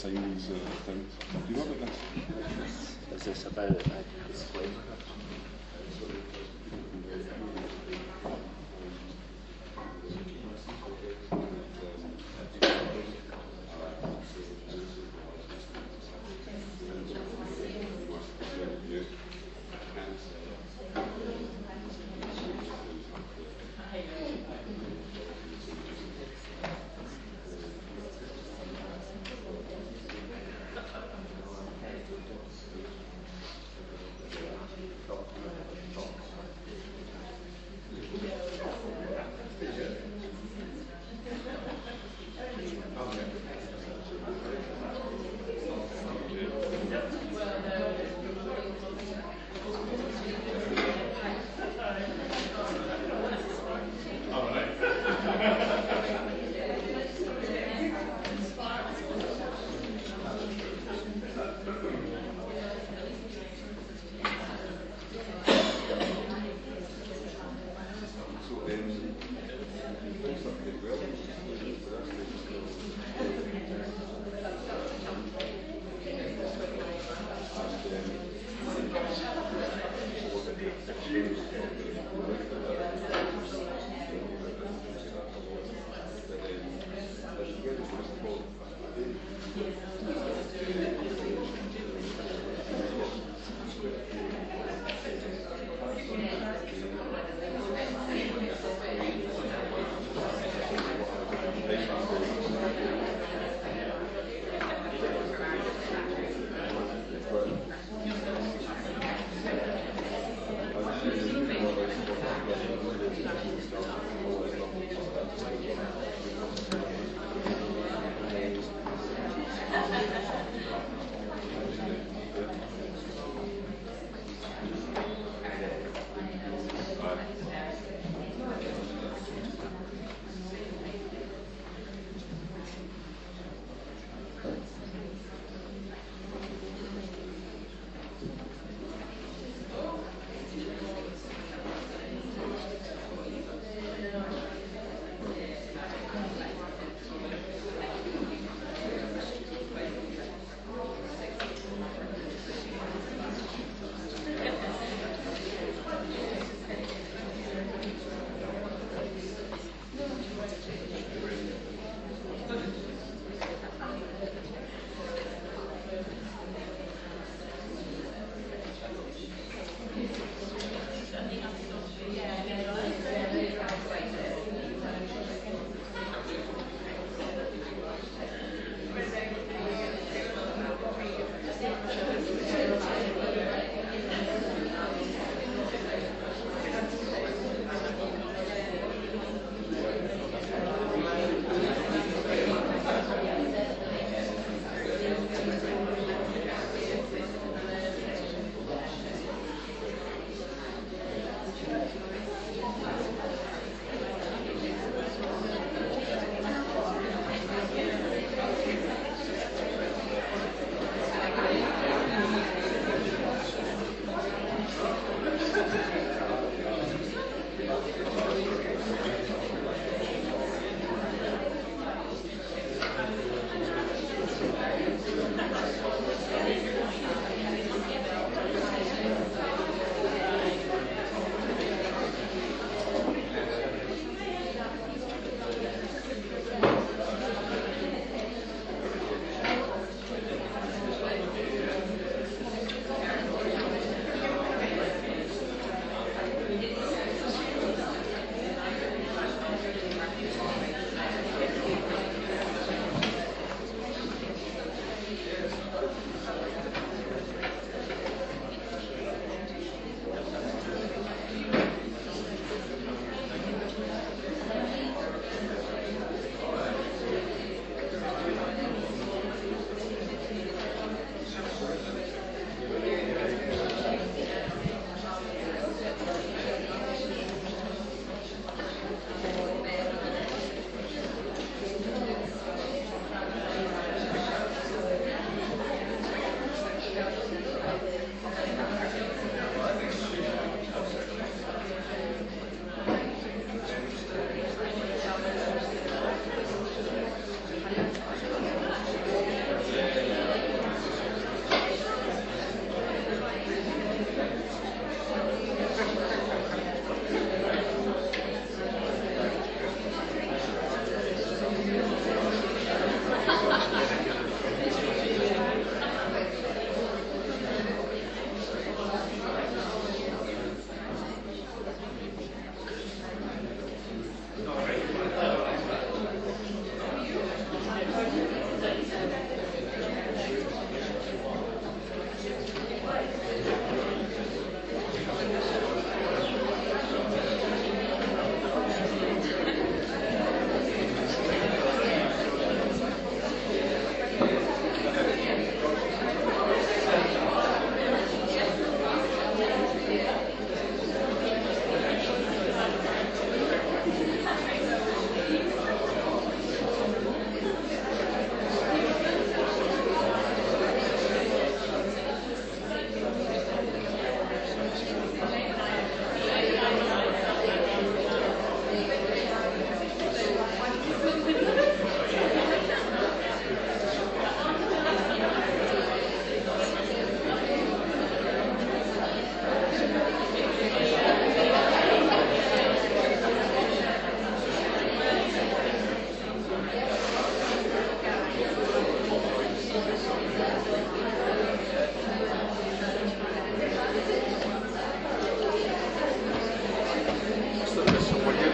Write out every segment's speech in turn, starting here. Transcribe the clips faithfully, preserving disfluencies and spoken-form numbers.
savings account. Do you know about that? Is this about a disclaimer?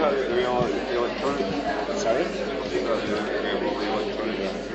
the electronic. Sorry? The electronic.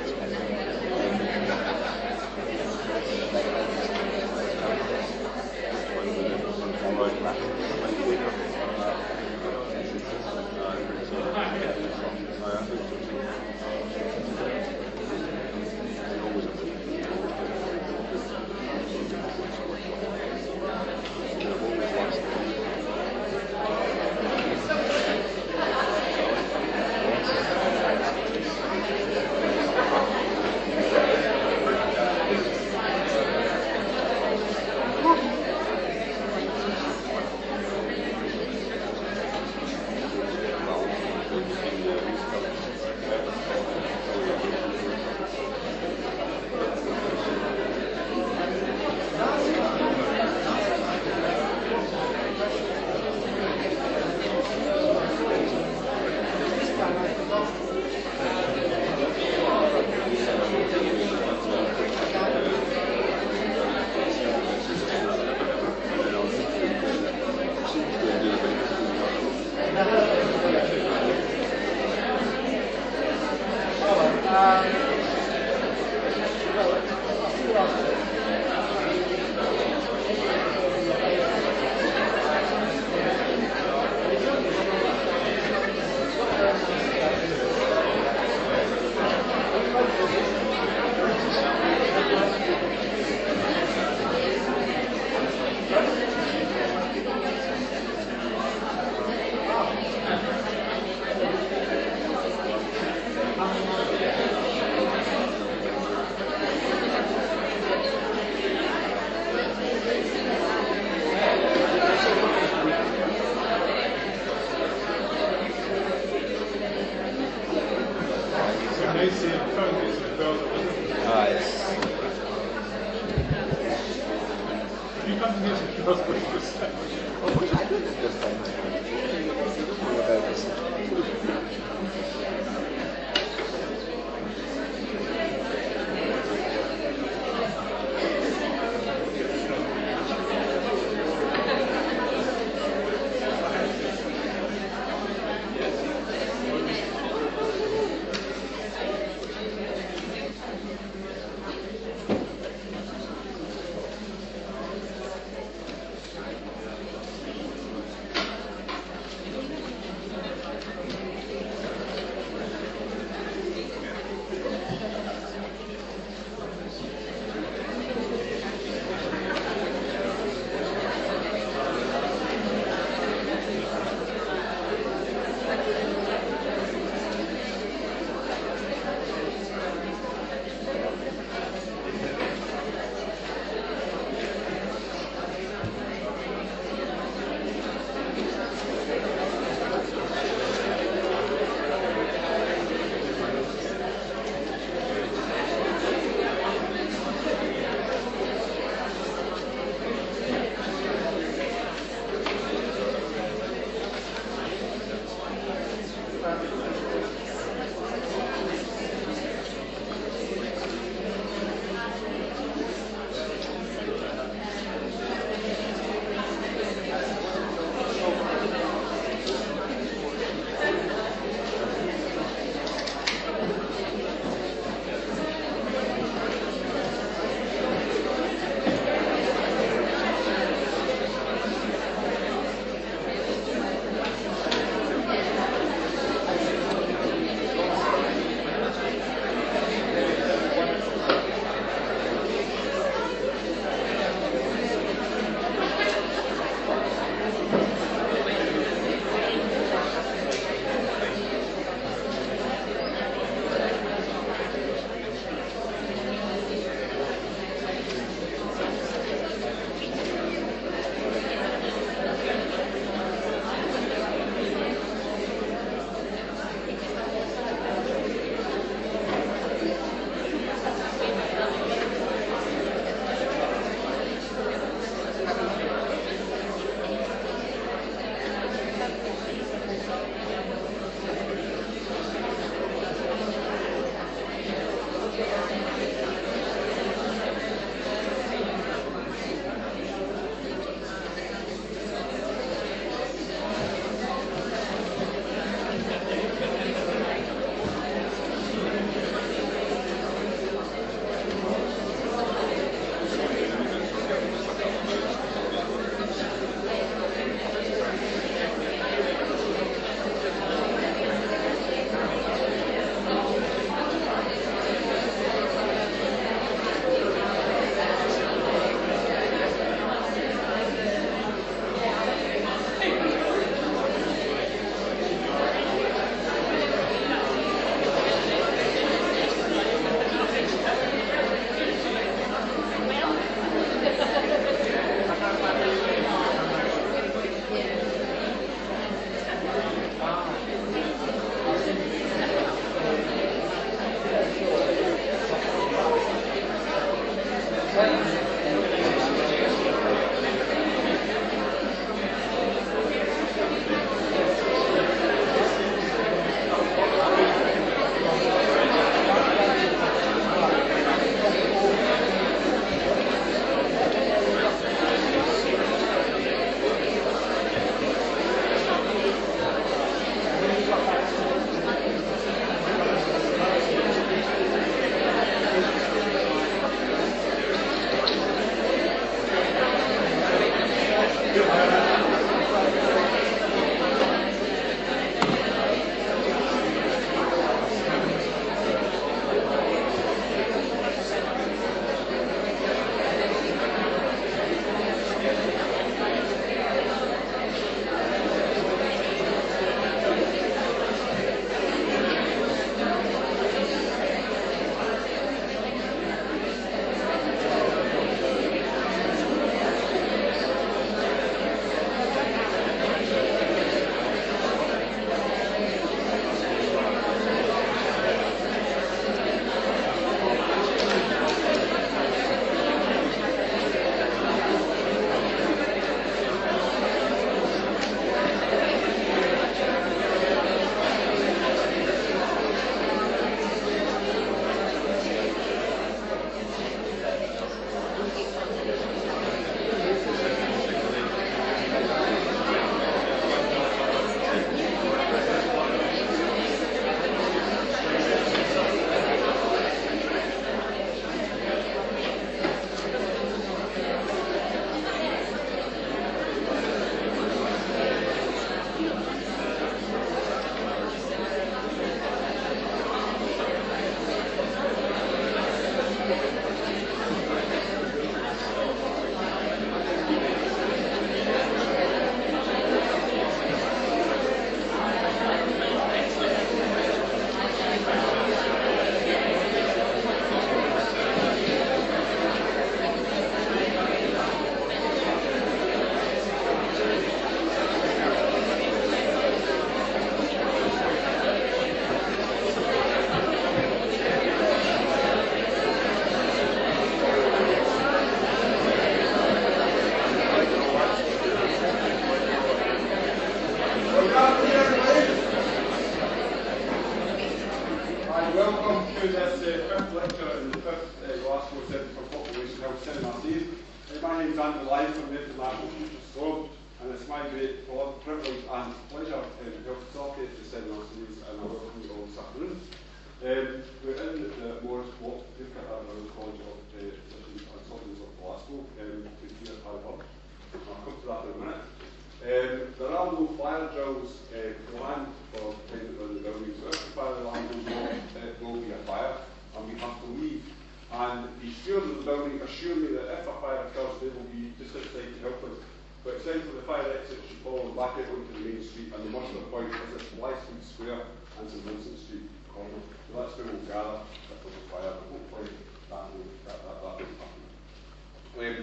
Mornings and live from the International Teachers Forum, and it's my great privilege and pleasure um, to help facilitate the seminar series, and I welcome you all this afternoon. Um, we're in the Morris Walk, we've got our College of uh, Physicians and Surgeons of Glasgow, um, to hear Harry Hub. I'll come to that in a minute. Um, there are no fire drills uh, planned for time that we're in the building, so if the fire alarm goes off, it will be a fire, and we have to leave. And the stewards of the building assure me that if a fire occurs, they will be just outside to help us. But essentially, the fire exit should follow back out onto the main street, and the muster point is at Blythswood Square and St Vincent Street corner. So that's where we'll gather if there's a fire, and hopefully that will, that, that, that will happen. Um,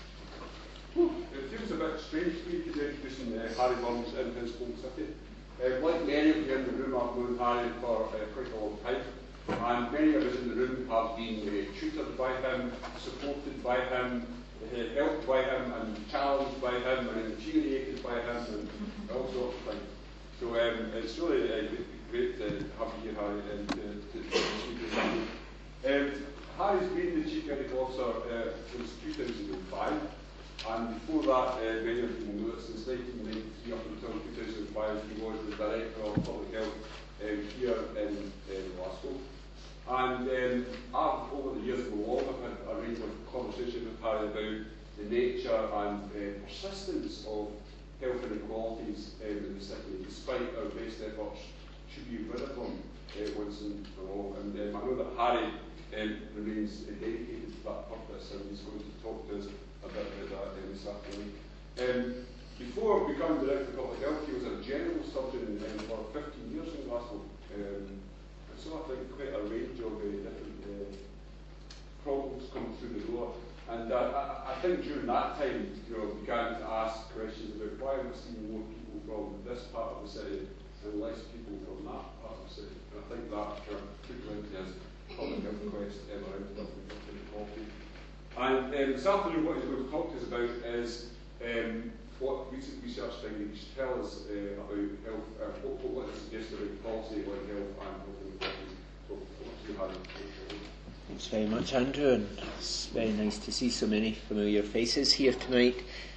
whew, it feels a bit strange to me to be introducing uh, Harry Burns in his home city. Uh, like many of you in the room, I've known Harry for uh, quite a long time. And many of us in the room have been uh, tutored by him, supported by him, uh, helped by him, and challenged by him, and infuriated by him, and all sorts of things. So um, it's really uh, great to have you here, Harry, and to, to, to speak with you. Um, Harry's been the Chief Medical Officer uh, since two thousand five, and before that, uh, many of you will know that since nineteen ninety-three up until two thousand five, he was the Director of Public Health um, here in uh, Glasgow. And um, I've, over the years, we've all had a range of conversations with Harry about the nature and uh, persistence of health inequalities um, in the city, despite our best efforts to be rid of them uh, once and for all. And um, I know that Harry um, remains uh, dedicated to that purpose, and he's going to talk to us a bit about that uh, this afternoon. Um, before becoming Director of Public Health, he was a general surgeon um, for fifteen years in Glasgow. Um, So I think quite a range of uh, different uh, problems come through the door. And uh, I, I think during that time, you know, began to ask questions about why we're seeing more people from this part of the city and less people from that part of the city. And I think that uh, took into his public health quest um, around Dublin inequality. And um, this afternoon, what he's going to talk to us about is um, what recent research findings tell us uh, about health, uh, what, what it suggests about policy on health and health inequality. So, what's you had? Thanks very much, Andrew, and it's very nice to see so many familiar faces here tonight.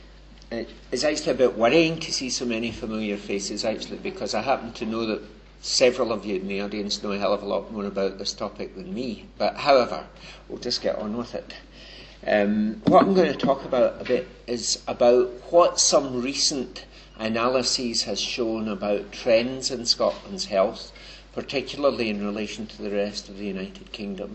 Uh, it's actually a bit worrying to see so many familiar faces, actually, because I happen to know that several of you in the audience know a hell of a lot more about this topic than me. But however, we'll just get on with it. Um, what I'm going to talk about a bit is about what some recent analyses has shown about trends in Scotland's health, particularly in relation to the rest of the United Kingdom.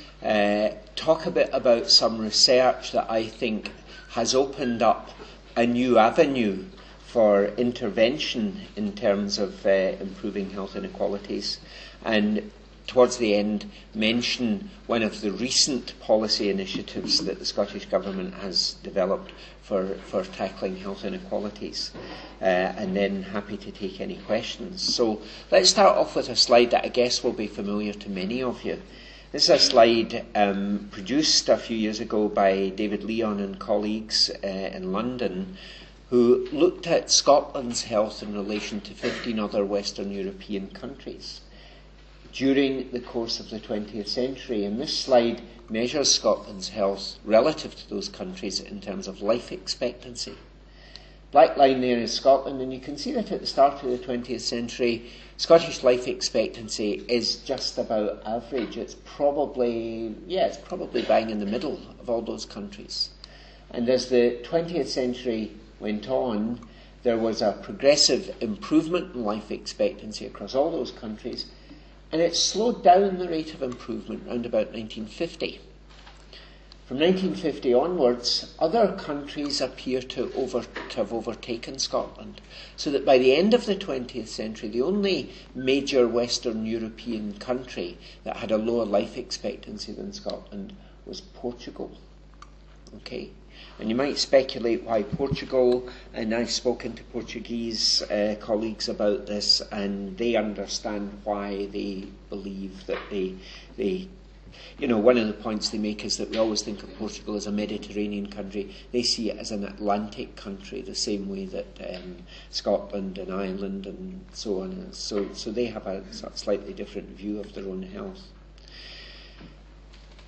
Uh, talk a bit about some research that I think has opened up a new avenue for intervention in terms of uh, improving health inequalities, and towards the end mention one of the recent policy initiatives that the Scottish Government has developed for, for tackling health inequalities. Uh, and then happy to take any questions. So let's start off with a slide that I guess will be familiar to many of you. This is a slide um, produced a few years ago by David Leon and colleagues uh, in London, who looked at Scotland's health in relation to fifteen other Western European countries during the course of the twentieth century. And this slide measures Scotland's health relative to those countries in terms of life expectancy. Black line there is Scotland, and you can see that at the start of the twentieth century, Scottish life expectancy is just about average. It's probably, yeah, it's probably bang in the middle of all those countries. And as the twentieth century went on, there was a progressive improvement in life expectancy across all those countries, and it slowed down the rate of improvement around about nineteen fifty. From nineteen fifty onwards, other countries appear to, over, to have overtaken Scotland, so that by the end of the twentieth century, the only major Western European country that had a lower life expectancy than Scotland was Portugal. Okay, and you might speculate why Portugal, and I've spoken to Portuguese uh, colleagues about this, and they understand why they believe that they, they, you know, one of the points they make is that we always think of Portugal as a Mediterranean country. They see it as an Atlantic country, the same way that um, Scotland and Ireland and so on is. So, so they have a slightly different view of their own health.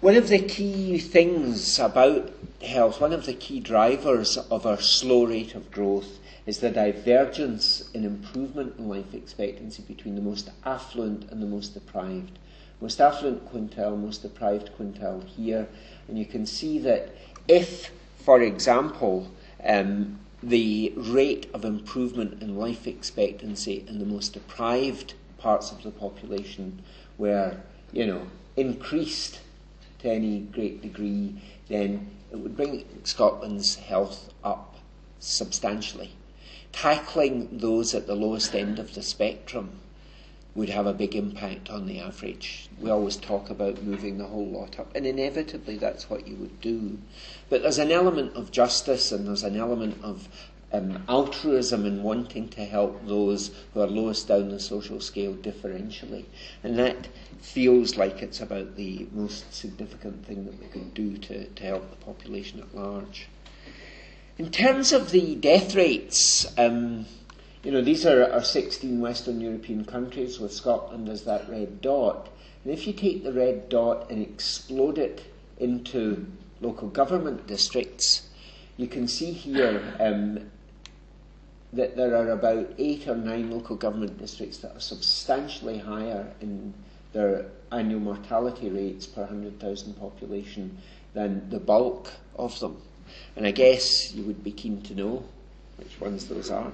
One of the key things about health, one of the key drivers of our slow rate of growth is the divergence in improvement in life expectancy between the most affluent and the most deprived. Most affluent quintile, most deprived quintile here. And you can see that if, for example, um, the rate of improvement in life expectancy in the most deprived parts of the population were, you know, increased to any great degree, then it would bring Scotland's health up substantially. Tackling those at the lowest end of the spectrum would have a big impact on the average. We always talk about moving the whole lot up, and inevitably that's what you would do. But there's an element of justice, and there's an element of um, altruism in wanting to help those who are lowest down the social scale differentially. And that feels like it's about the most significant thing that we could do to, to help the population at large. In terms of the death rates, um, you know, these are our sixteen Western European countries with Scotland as that red dot. And if you take the red dot and explode it into local government districts, you can see here um, that there are about eight or nine local government districts that are substantially higher in their annual mortality rates per one hundred thousand population than the bulk of them. And I guess you would be keen to know which ones those are.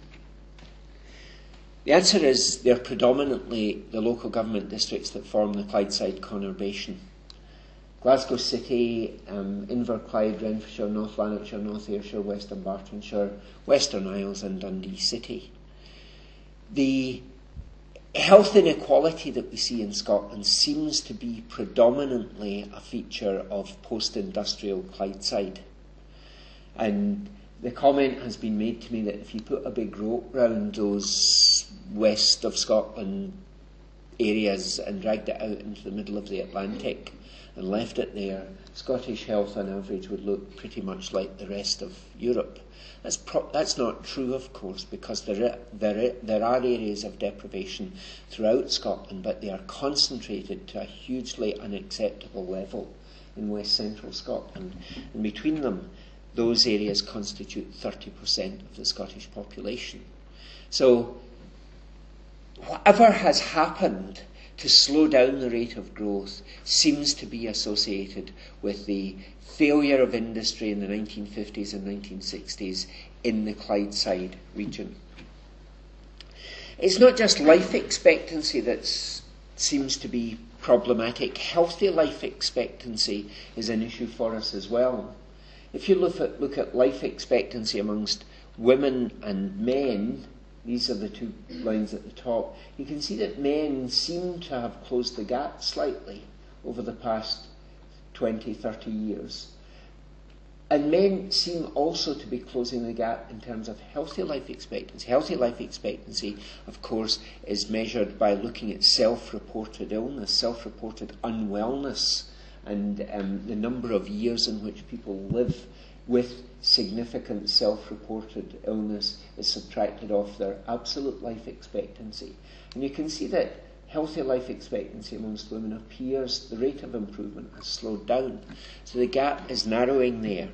The answer is they're predominantly the local government districts that form the Clydeside conurbation. Glasgow City, um, Inverclyde, Renfrewshire, North Lanarkshire, North Ayrshire, Western Bartonshire, Western Isles and Dundee City. The health inequality that we see in Scotland seems to be predominantly a feature of post-industrial Clydeside. And the comment has been made to me that if you put a big rope round those west of Scotland areas and dragged it out into the middle of the Atlantic and left it there, Scottish health on average would look pretty much like the rest of Europe. That's, pro- that's not true, of course, because there, there, there are areas of deprivation throughout Scotland, but they are concentrated to a hugely unacceptable level in West Central Scotland. And between them, those areas constitute thirty percent of the Scottish population. So, whatever has happened to slow down the rate of growth seems to be associated with the failure of industry in the nineteen fifties and nineteen sixties in the Clydeside region. It's not just life expectancy that seems to be problematic. Healthy life expectancy is an issue for us as well. If you look at, look at life expectancy amongst women and men, these are the two lines at the top, you can see that men seem to have closed the gap slightly over the past twenty, thirty years. And men seem also to be closing the gap in terms of healthy life expectancy. Healthy life expectancy, of course, is measured by looking at self-reported illness, self-reported unwellness, and um, the number of years in which people live with significant self-reported illness is subtracted off their absolute life expectancy. And you can see that healthy life expectancy amongst women appears, the rate of improvement has slowed down. So the gap is narrowing there.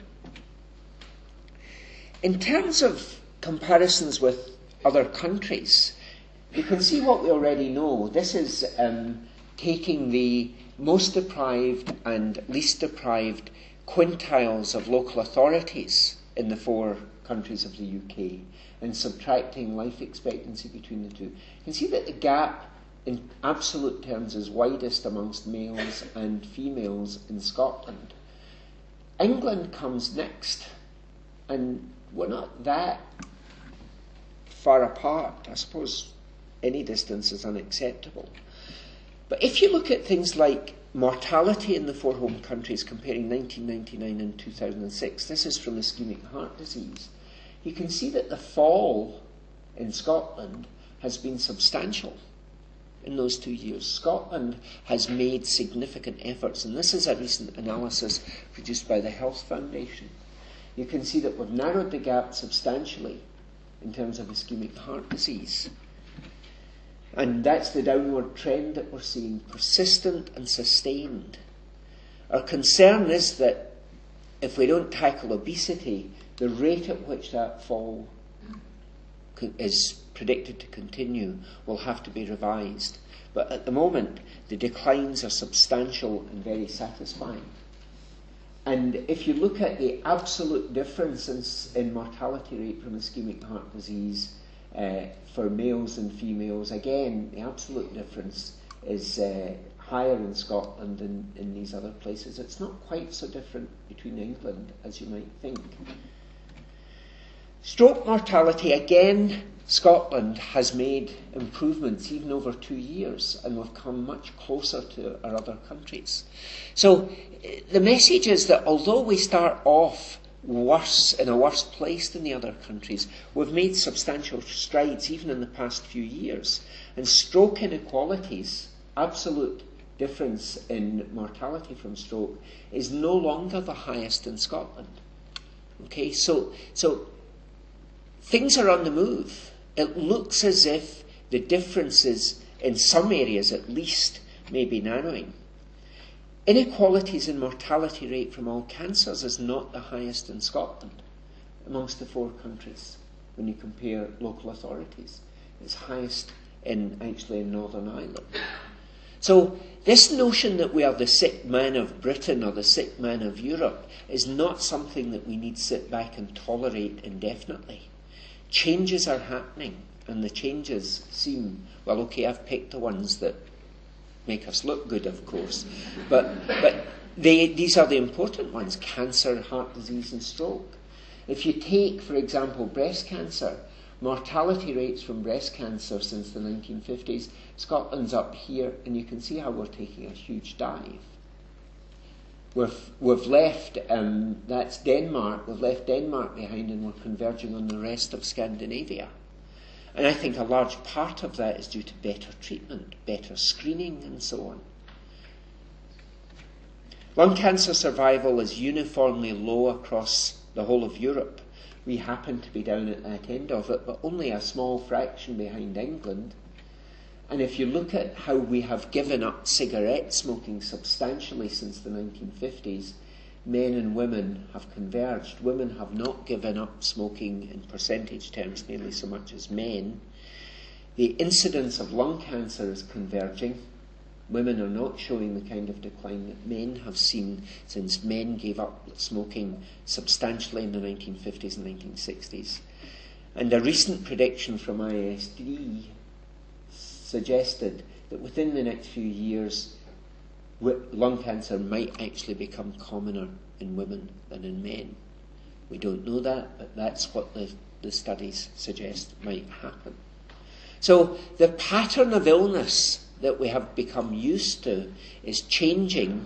In terms of comparisons with other countries, you can see what we already know. This is um, taking the most deprived and least deprived quintiles of local authorities in the four countries of the U K and subtracting life expectancy between the two. You can see that the gap in absolute terms is widest amongst males and females in Scotland. England comes next, and we're not that far apart. I suppose any distance is unacceptable. But if you look at things like mortality in the four home countries comparing nineteen ninety-nine and two thousand six, this is from ischemic heart disease, you can see that the fall in Scotland has been substantial in those two years. Scotland has made significant efforts, and this is a recent analysis produced by the Health Foundation. You can see that we've narrowed the gap substantially in terms of ischemic heart disease. And that's the downward trend that we're seeing, persistent and sustained. Our concern is that if we don't tackle obesity, the rate at which that fall is predicted to continue will have to be revised. But at the moment, the declines are substantial and very satisfying. And if you look at the absolute difference in, in mortality rate from ischemic heart disease uh, for males and females, again, the absolute difference is uh, higher in Scotland than in these other places. It's not quite so different between England as you might think. Stroke mortality, again, Scotland has made improvements even over two years, and we've come much closer to our other countries. So the message is that although we start off worse, in a worse place than the other countries, we've made substantial strides even in the past few years. And stroke inequalities, absolute difference in mortality from stroke, is no longer the highest in Scotland. Okay, so so things are on the move. It looks as if the differences in some areas at least may be narrowing. Inequalities in mortality rate from all cancers is not the highest in Scotland amongst the four countries when you compare local authorities. It's highest in actually in Northern Ireland. So this notion that we are the sick man of Britain or the sick man of Europe is not something that we need to sit back and tolerate indefinitely. Changes are happening, and the changes seem, well, okay, I've picked the ones that make us look good, of course, but but they, these are the important ones: cancer, heart disease, and stroke. If you take, for example, breast cancer, mortality rates from breast cancer since the nineteen fifties, Scotland's up here, and you can see how we're taking a huge dive. We've, we've left, um, that's Denmark, we've left Denmark behind, and we're converging on the rest of Scandinavia. And I think a large part of that is due to better treatment, better screening, and so on. Lung cancer survival is uniformly low across the whole of Europe. We happen to be down at that end of it, but only a small fraction behind England. And if you look at how we have given up cigarette smoking substantially since the nineteen fifties, men and women have converged. Women have not given up smoking in percentage terms nearly so much as men. The incidence of lung cancer is converging. Women are not showing the kind of decline that men have seen since men gave up smoking substantially in the nineteen fifties and nineteen sixties. And a recent prediction from I S D suggested that within the next few years, lung cancer might actually become commoner in women than in men. We don't know that, but that's what the, the studies suggest might happen. So the pattern of illness that we have become used to is changing.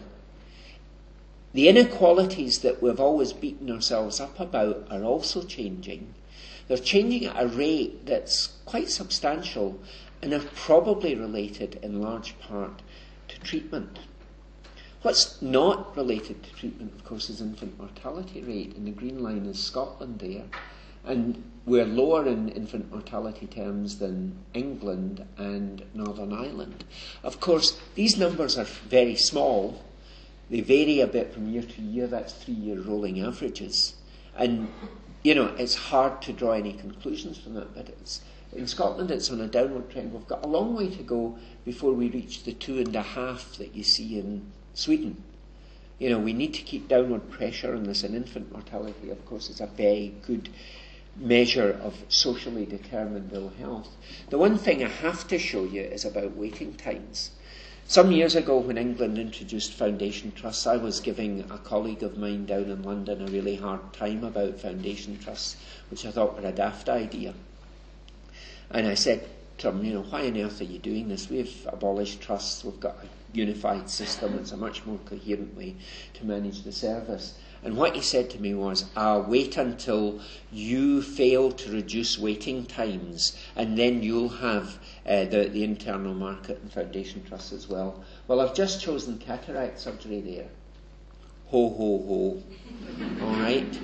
The inequalities that we've always beaten ourselves up about are also changing. They're changing at a rate that's quite substantial, and are probably related in large part to treatment. What's not related to treatment, of course, is infant mortality rate, and the green line is Scotland there. And we're lower in infant mortality terms than England and Northern Ireland. Of course, these numbers are very small. They vary a bit from year to year. That's three-year rolling averages. And, you know, it's hard to draw any conclusions from that, but it's in Scotland, it's on a downward trend. We've got a long way to go before we reach the two and a half that you see in Sweden. You know, we need to keep downward pressure on this, and infant mortality, of course, is a very good measure of socially determined ill health. The one thing I have to show you is about waiting times. Some years ago, when England introduced foundation trusts, I was giving a colleague of mine down in London a really hard time about foundation trusts, which I thought were a daft idea. And I said to him, you know, why on earth are you doing this? We've abolished trusts, we've got a unified system, it's a much more coherent way to manage the service. And what he said to me was, I'll wait until you fail to reduce waiting times, and then you'll have uh, the, the internal market and foundation trusts as well. Well, I've just chosen cataract surgery there. Ho, ho, ho. All right?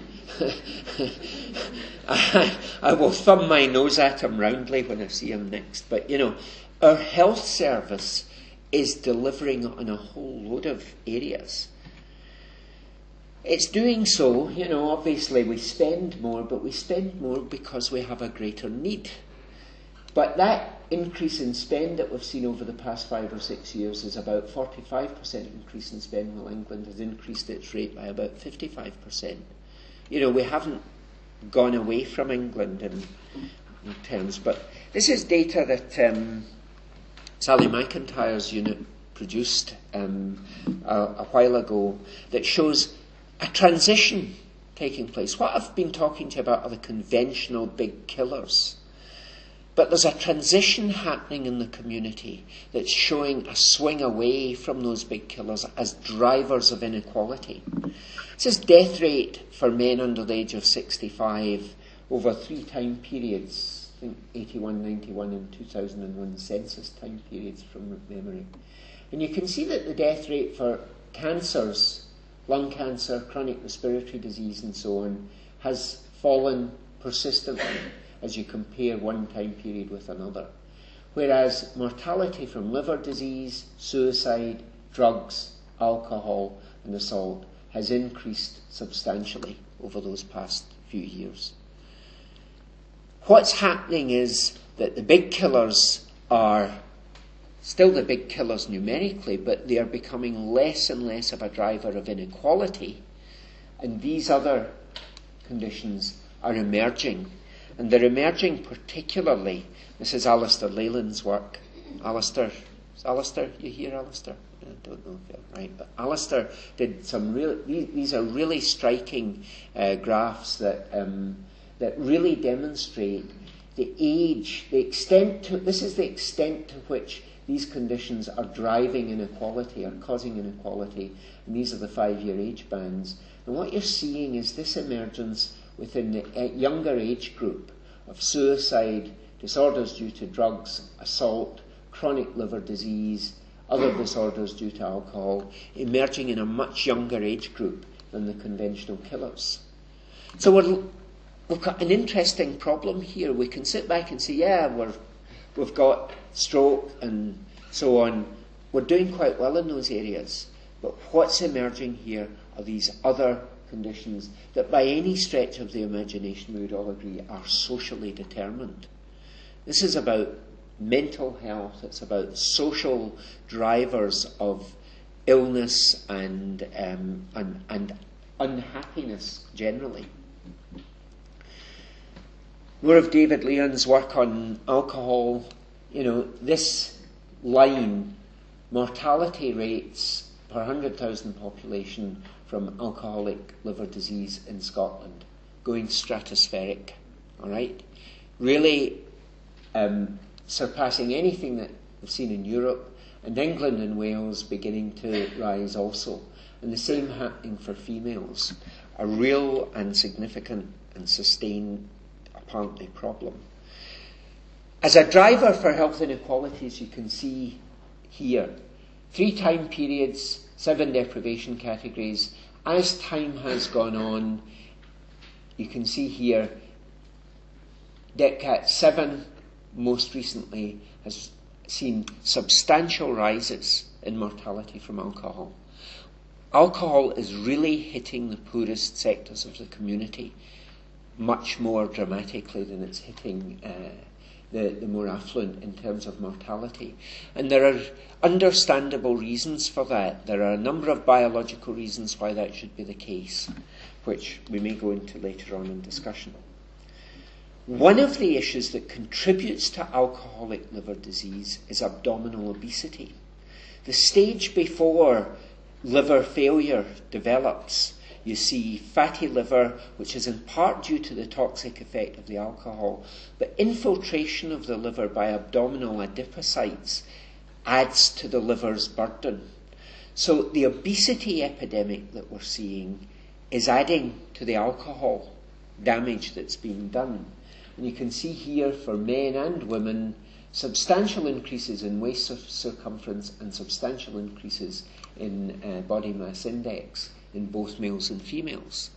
I, I will thumb my nose at him roundly when I see him next. But, you know, our health service is delivering on a whole load of areas. it's doing so, you know, obviously we spend more, but we spend more because we have a greater need. But that increase in spend that we've seen over the past five or six years is about forty-five percent increase in spend, while England has increased its rate by about fifty-five percent. You know, we haven't gone away from England in, in terms, but this is data that um, Sally McIntyre's unit produced um, a, a while ago that shows a transition taking place. What I've been talking to you about are the conventional big killers. But there's a transition happening in the community that's showing a swing away from those big killers as drivers of inequality. This is death rate for men under the age of sixty-five over three time periods, I think eighty-one, ninety-one and two thousand one census time periods from memory. And you can see that the death rate for cancers, lung cancer, chronic respiratory disease and so on, has fallen persistently as you compare one time period with another. Whereas mortality from liver disease, suicide, drugs, alcohol and assault has increased substantially over those past few years. What's happening is that the big killers are still the big killers numerically, but they are becoming less and less of a driver of inequality, and these other conditions are emerging. And they're emerging particularly, this is Alistair Leyland's work. Alistair, is Alistair, you here, Alistair? I don't know if you're right, but Alistair did some real, these, these are really striking uh, graphs that um, that really demonstrate the age, the extent to, this is the extent to which these conditions are driving inequality, are causing inequality, and these are the five-year age bands. And what you're seeing is this emergence within the younger age group of suicide, disorders due to drugs, assault, chronic liver disease, other disorders due to alcohol, emerging in a much younger age group than the conventional killers. So we're, we've got an interesting problem here. We can sit back and say, yeah, we're, we've got stroke and so on. We're doing quite well in those areas. But what's emerging here are these other conditions that by any stretch of the imagination we would all agree are socially determined. This is about mental health, it's about social drivers of illness and, um, and, and unhappiness generally. More of David Leon's work on alcohol, you know, this line, mortality rates per one hundred thousand population from alcoholic liver disease in Scotland, going stratospheric, all right? Really um, surpassing anything that we've seen in Europe, and England and Wales beginning to rise also. And the same happening for females. A real and significant and sustained, apparently, problem. As a driver for health inequalities, you can see here, three time periods, seven deprivation categories. As time has gone on, you can see here, DECAT seven most recently has seen substantial rises in mortality from alcohol. Alcohol is really hitting the poorest sectors of the community much more dramatically than it's hitting uh, the, the more affluent in terms of mortality. And there are understandable reasons for that. There are a number of biological reasons why that should be the case, which we may go into later on in discussion. One of the issues that contributes to alcoholic liver disease is abdominal obesity. The stage before liver failure develops, you see fatty liver, which is in part due to the toxic effect of the alcohol, but infiltration of the liver by abdominal adipocytes adds to the liver's burden. So the obesity epidemic that we're seeing is adding to the alcohol damage that's being done. And you can see here for men and women substantial increases in waist circumference and substantial increases in uh, body mass index in both males and females.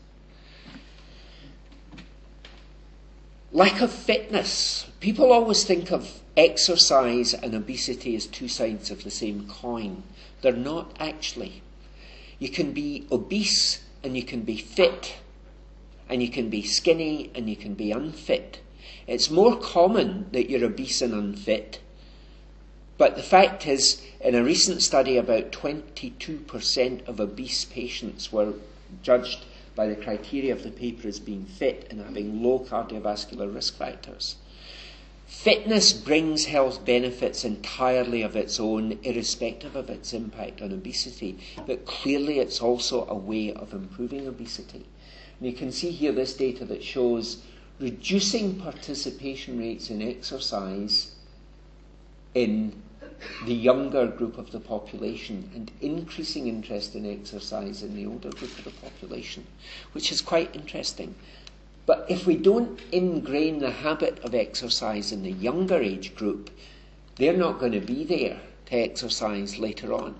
Lack of fitness. People always think of exercise and obesity as two sides of the same coin. They're not actually. You can be obese and you can be fit, and you can be skinny, and you can be unfit. It's more common that you're obese and unfit. But the fact is, in a recent study, about twenty-two percent of obese patients were judged by the criteria of the paper as being fit and having low cardiovascular risk factors. Fitness brings health benefits entirely of its own, irrespective of its impact on obesity, but clearly it's also a way of improving obesity. And you can see here this data that shows reducing participation rates in exercise in the younger group of the population and increasing interest in exercise in the older group of the population, which is quite interesting. But if we don't ingrain the habit of exercise in the younger age group, they're not going to be there to exercise later on.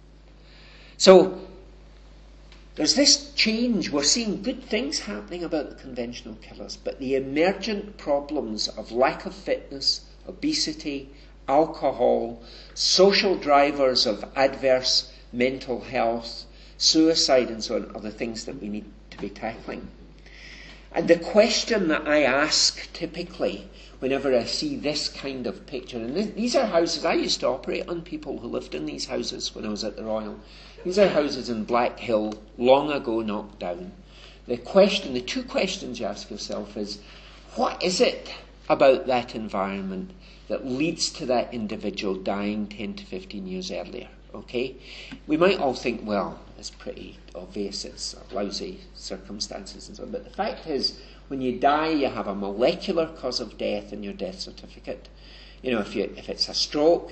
So there's this change. We're seeing good things happening about the conventional killers, but the emergent problems of lack of fitness, obesity, alcohol, social drivers of adverse mental health, suicide and so on are the things that we need to be tackling. And the question that I ask typically whenever I see this kind of picture, and th- these are houses, I used to operate on people who lived in these houses when I was at the Royal. These are houses in Black Hill, long ago knocked down. The question, the two questions you ask yourself is, what is it about that environment that leads to that individual dying ten to fifteen years earlier? Okay? We might all think, well, it's pretty obvious, it's lousy circumstances and so on. But the fact is, when you die, you have a molecular cause of death in your death certificate. You know, if you if it's a stroke,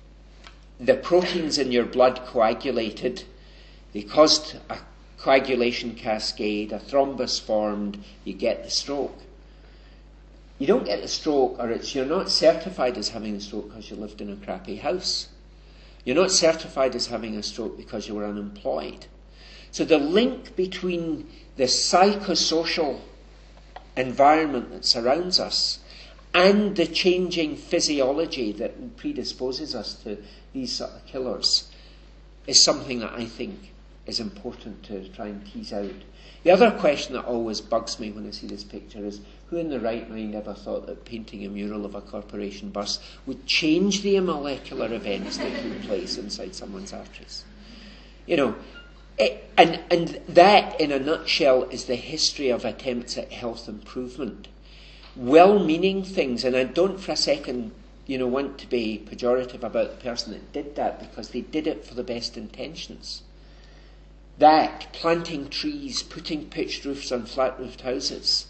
the proteins in your blood coagulated, they caused a coagulation cascade, a thrombus formed, you get the stroke. You don't get the stroke, or it's you're not certified as having a stroke because you lived in a crappy house. You're not certified as having a stroke because you were unemployed. So the link between the psychosocial environment that surrounds us and the changing physiology that predisposes us to these sort of killers is something that I think is important to try and tease out. The other question that always bugs me when I see this picture is, who in their right mind ever thought that painting a mural of a corporation bus would change the molecular events that took place inside someone's arteries? You know, it, and, and that, in a nutshell, is the history of attempts at health improvement. Well-meaning things, and I don't for a second, you know, want to be pejorative about the person that did that, because they did it for the best intentions. That, planting trees, putting pitched roofs on flat-roofed houses,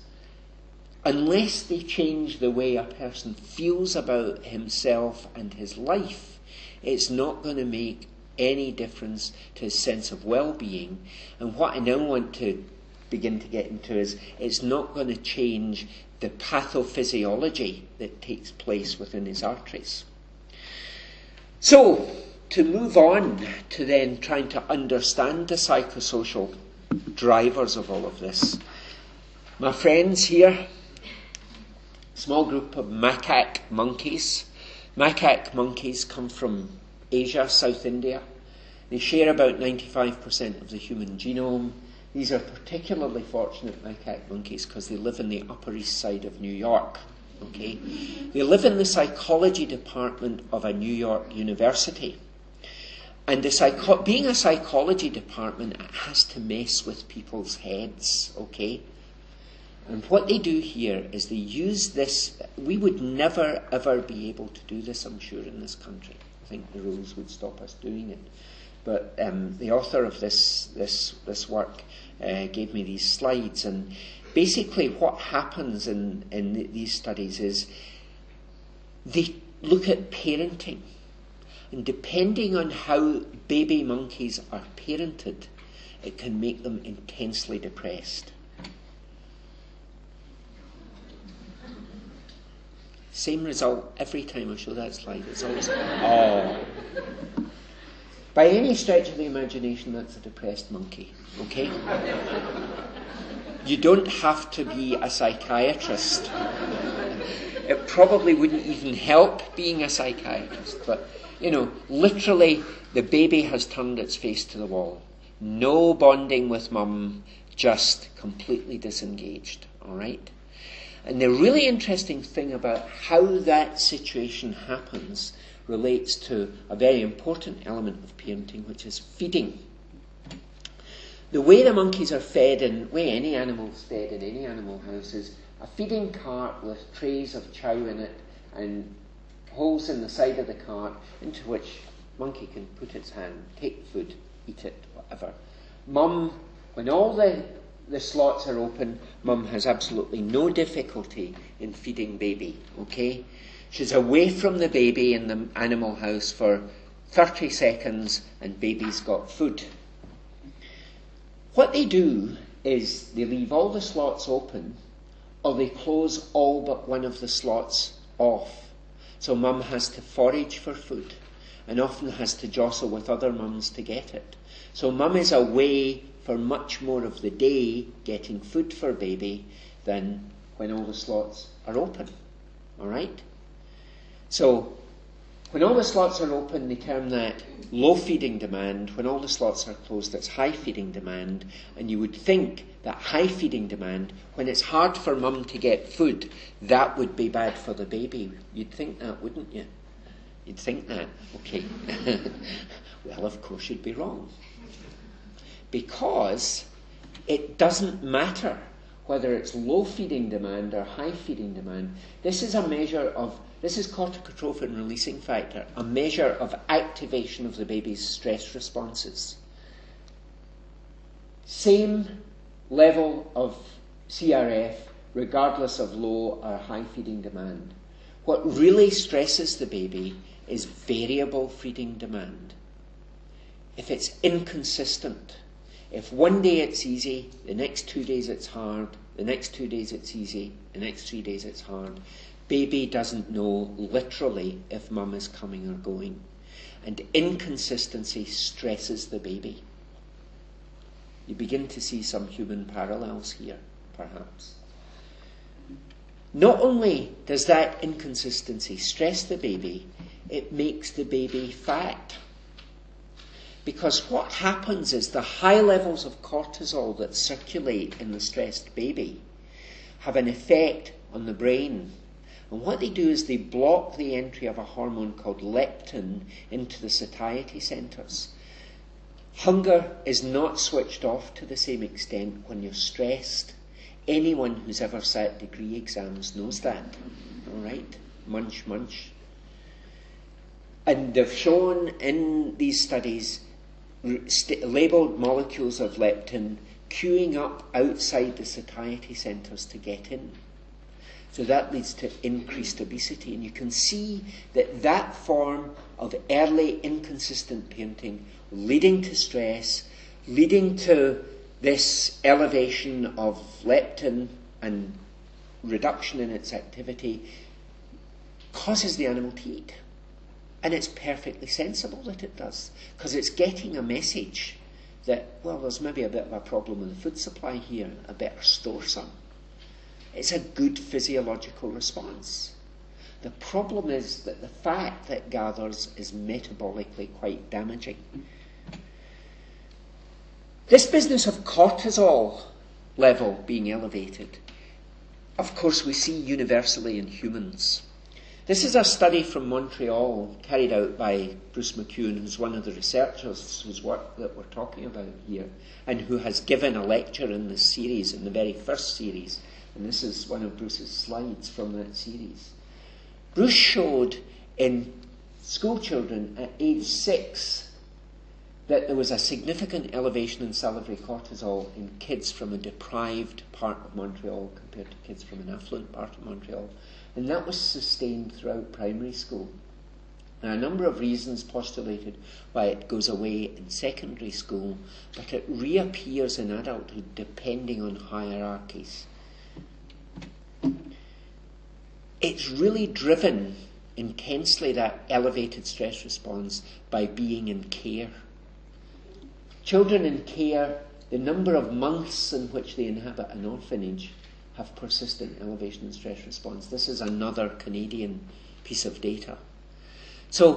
unless they change the way a person feels about himself and his life, it's not going to make any difference to his sense of well-being. And what I now want to begin to get into is, it's not going to change the pathophysiology that takes place within his arteries. So, to move on to then trying to understand the psychosocial drivers of all of this, my friends here, small group of macaque monkeys. Macaque monkeys come from Asia, South India. They share about ninety-five percent of the human genome. These are particularly fortunate macaque monkeys because they live in the Upper East Side of New York. Okay, they live in the psychology department of a New York university. And the psycho- being a psychology department, it has to mess with people's heads, okay? And what they do here is they use this. We would never, ever be able to do this, I'm sure, in this country. I think the rules would stop us doing it. But um, the author of this this this work uh, gave me these slides, and basically what happens in, in these studies is they look at parenting. And depending on how baby monkeys are parented, it can make them intensely depressed. Same result every time I show that slide. It's always, oh. By any stretch of the imagination, that's a depressed monkey, okay? You don't have to be a psychiatrist. It probably wouldn't even help being a psychiatrist, but you know, literally, the baby has turned its face to the wall. No bonding with mum, just completely disengaged, all right? And the really interesting thing about how that situation happens relates to a very important element of parenting, which is feeding. The way the monkeys are fed, and the way any animal's fed in any animal house, is a feeding cart with trays of chow in it and holes in the side of the cart into which monkey can put its hand, take food, eat it, whatever. Mum, when all the, the slots are open, mum has absolutely no difficulty in feeding baby, okay? She's away from the baby in the animal house for thirty seconds and baby's got food. What they do is they leave all the slots open, or they close all but one of the slots off. So mum has to forage for food and often has to jostle with other mums to get it. So mum is away for much more of the day getting food for baby than when all the slots are open. All right? So when all the slots are open, they term that low feeding demand. When all the slots are closed, it's high feeding demand. And you would think that high feeding demand, when it's hard for mum to get food, that would be bad for the baby. You'd think that, wouldn't you? You'd think that. Okay. Well, of course you'd be wrong. Because it doesn't matter whether it's low feeding demand or high feeding demand. This is a measure of This is corticotrophin releasing factor, a measure of activation of the baby's stress responses. Same level of C R F, regardless of low or high feeding demand. What really stresses the baby is variable feeding demand. If it's inconsistent, if one day it's easy, the next two days it's hard, the next two days it's easy, the next three days it's hard, baby doesn't know literally if mum is coming or going. And inconsistency stresses the baby. You begin to see some human parallels here, perhaps. Not only does that inconsistency stress the baby, it makes the baby fat. Because what happens is the high levels of cortisol that circulate in the stressed baby have an effect on the brain. And what they do is they block the entry of a hormone called leptin into the satiety centres. Hunger is not switched off to the same extent when you're stressed. Anyone who's ever sat degree exams knows that. All right? Munch, munch. And they've shown in these studies st- labelled molecules of leptin queuing up outside the satiety centres to get in. So that leads to increased obesity. And you can see that that form of early inconsistent parenting leading to stress, leading to this elevation of leptin and reduction in its activity, causes the animal to eat. And it's perfectly sensible that it does, because it's getting a message that, well, there's maybe a bit of a problem with the food supply here, I better store some. It's a good physiological response. The problem is that the fat that gathers is metabolically quite damaging. This business of cortisol level being elevated, of course, we see universally in humans. This is a study from Montreal carried out by Bruce McEwen, who's one of the researchers whose work that we're talking about here, and who has given a lecture in this series, in the very first series. And this is one of Bruce's slides from that series. Bruce showed in school children at age six that there was a significant elevation in salivary cortisol in kids from a deprived part of Montreal compared to kids from an affluent part of Montreal. And that was sustained throughout primary school. There are a number of reasons postulated why it goes away in secondary school, but it reappears in adulthood depending on hierarchies. It's really driven intensely, that elevated stress response, by being in care. Children in care, the number of months in which they inhabit an orphanage have persistent elevation in stress response. This is another Canadian piece of data. So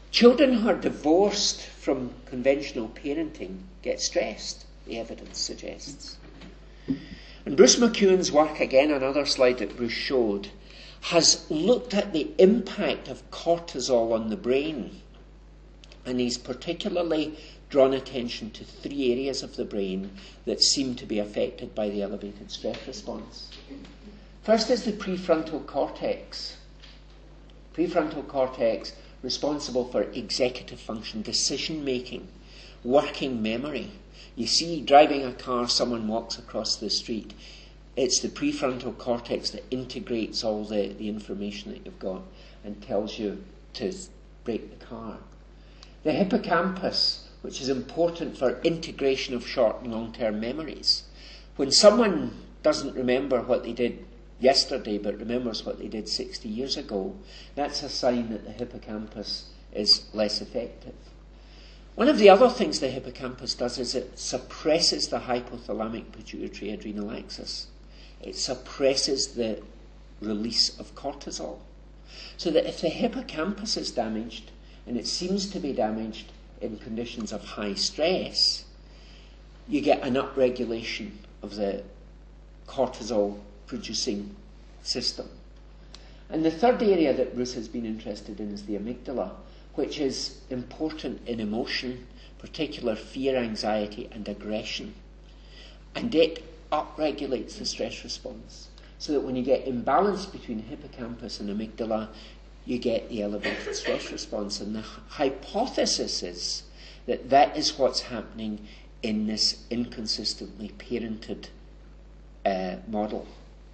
Children who are divorced from conventional parenting get stressed, the evidence suggests. And Bruce McEwen's work, again another slide that Bruce showed, has looked at the impact of cortisol on the brain. And he's particularly drawn attention to three areas of the brain that seem to be affected by the elevated stress response. First is the prefrontal cortex. Prefrontal cortex responsible for executive function, decision making, working memory. You see, driving a car, someone walks across the street. It's the prefrontal cortex that integrates all the, the information that you've got and tells you to brake the car. The hippocampus, which is important for integration of short and long-term memories. When someone doesn't remember what they did yesterday but remembers what they did sixty years ago, that's a sign that the hippocampus is less effective. One of the other things the hippocampus does is it suppresses the hypothalamic pituitary adrenal axis. It suppresses the release of cortisol. So that if the hippocampus is damaged, and it seems to be damaged in conditions of high stress, you get an upregulation of the cortisol producing system. And the third area that Bruce has been interested in is the amygdala, which is important in emotion, particular fear, anxiety and aggression. And it upregulates the stress response, so that when you get imbalance between hippocampus and amygdala, you get the elevated stress response. And the hypothesis is that that is what's happening in this inconsistently parented uh, model.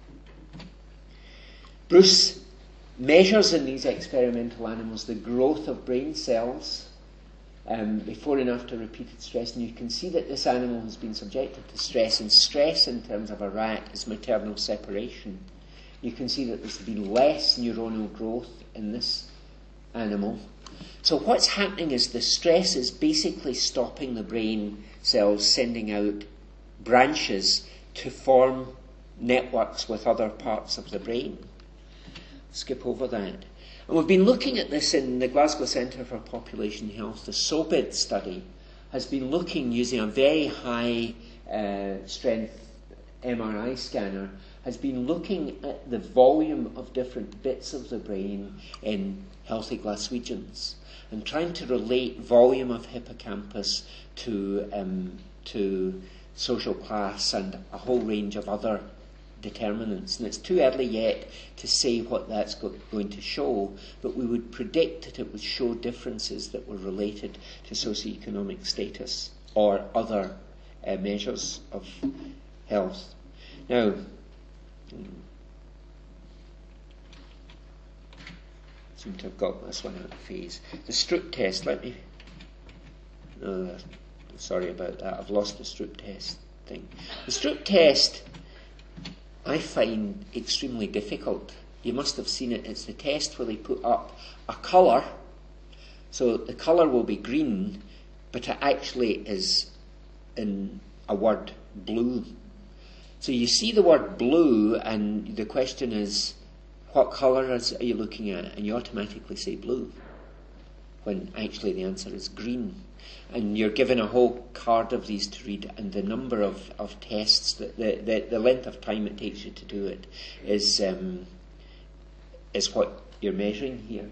Bruce measures in these experimental animals the growth of brain cells um, before and after repeated stress, and you can see that this animal has been subjected to stress, and stress in terms of a rat is maternal separation. You can see that there's been less neuronal growth in this animal. So what's happening is the stress is basically stopping the brain cells sending out branches to form networks with other parts of the brain. Skip over that. And we've been looking at this in the Glasgow Centre for Population Health. The SOBID study has been looking using a very high uh, strength M R I scanner, has been looking at the volume of different bits of the brain in healthy Glaswegians and trying to relate volume of hippocampus to um, to social class and a whole range of other determinants. And it's too early yet to say what that's go- going to show, but we would predict that it would show differences that were related to socioeconomic status or other uh, measures of health. Now, seem to have got this one out of phase. The Stroop test, let me... Uh, sorry about that, I've lost the Stroop test thing. The Stroop test I find extremely difficult. You must have seen it. It's the test where they put up a colour, so the colour will be green, but it actually is in a word blue. So you see the word blue, and the question is, what colour is, are you looking at? And you automatically say blue, when actually the answer is green. And you're given a whole card of these to read, and the number of, of tests, that the, the, the length of time it takes you to do it is um, is what you're measuring here.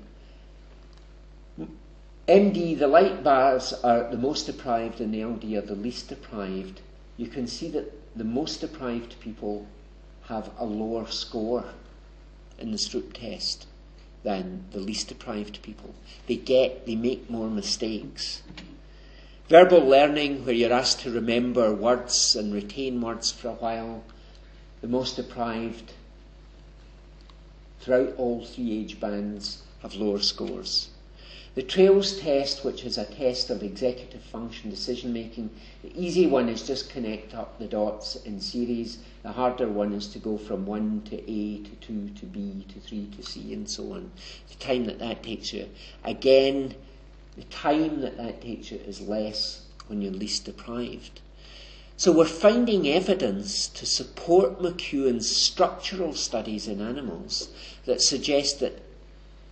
M D, the light bars are the most deprived, and the L D are the least deprived. You can see that the most deprived people have a lower score in the Stroop test than the least deprived people. They get, they make more mistakes. Verbal learning, where you're asked to remember words and retain words for a while, the most deprived throughout all three age bands have lower scores. The Trails test, which is a test of executive function, decision making, the easy one is just connect up the dots in series. The harder one is to go from one to A to two to B to three to C and so on. The time that that takes you. Again, the time that that takes you is less when you're least deprived. So we're finding evidence to support McEwen's structural studies in animals that suggest that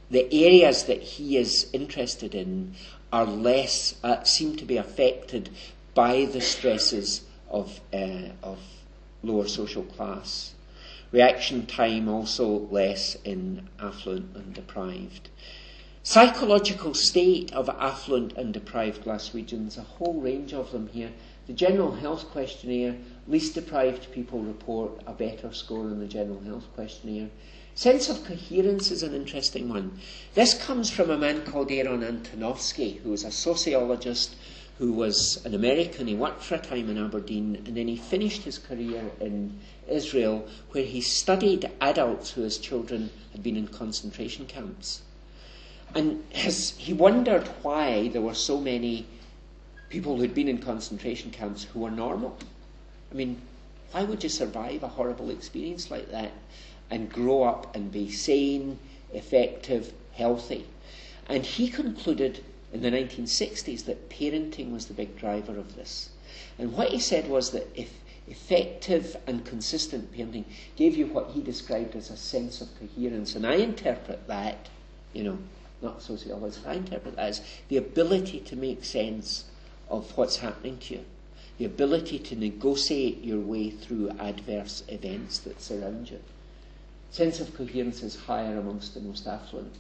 the areas that he is interested in are less, uh, seem to be affected by the stresses of, uh, of lower social class. Reaction time also less in affluent and deprived. Psychological state of affluent and deprived Glaswegians, a whole range of them here. The General Health Questionnaire, least deprived people report a better score in the General Health Questionnaire. Sense of coherence is an interesting one. This comes from a man called Aaron Antonovsky, who was a sociologist who was an American. He worked for a time in Aberdeen, and then he finished his career in Israel, where he studied adults who, as children, had been in concentration camps. And his, he wondered why there were so many people who'd been in concentration camps who were normal. I mean, why would you survive a horrible experience like that and grow up and be sane, effective, healthy? And he concluded in the nineteen sixties that parenting was the big driver of this. And what he said was that if effective and consistent parenting gave you what he described as a sense of coherence, and I interpret that, you know, not a sociologist, I interpret that as the ability to make sense of what's happening to you, the ability to negotiate your way through adverse events that surround you. Sense of coherence is higher amongst the most affluent.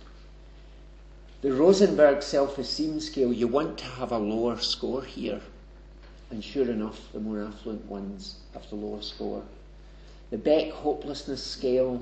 The Rosenberg self-esteem scale, you want to have a lower score here. And sure enough, the more affluent ones have the lower score. The Beck hopelessness scale,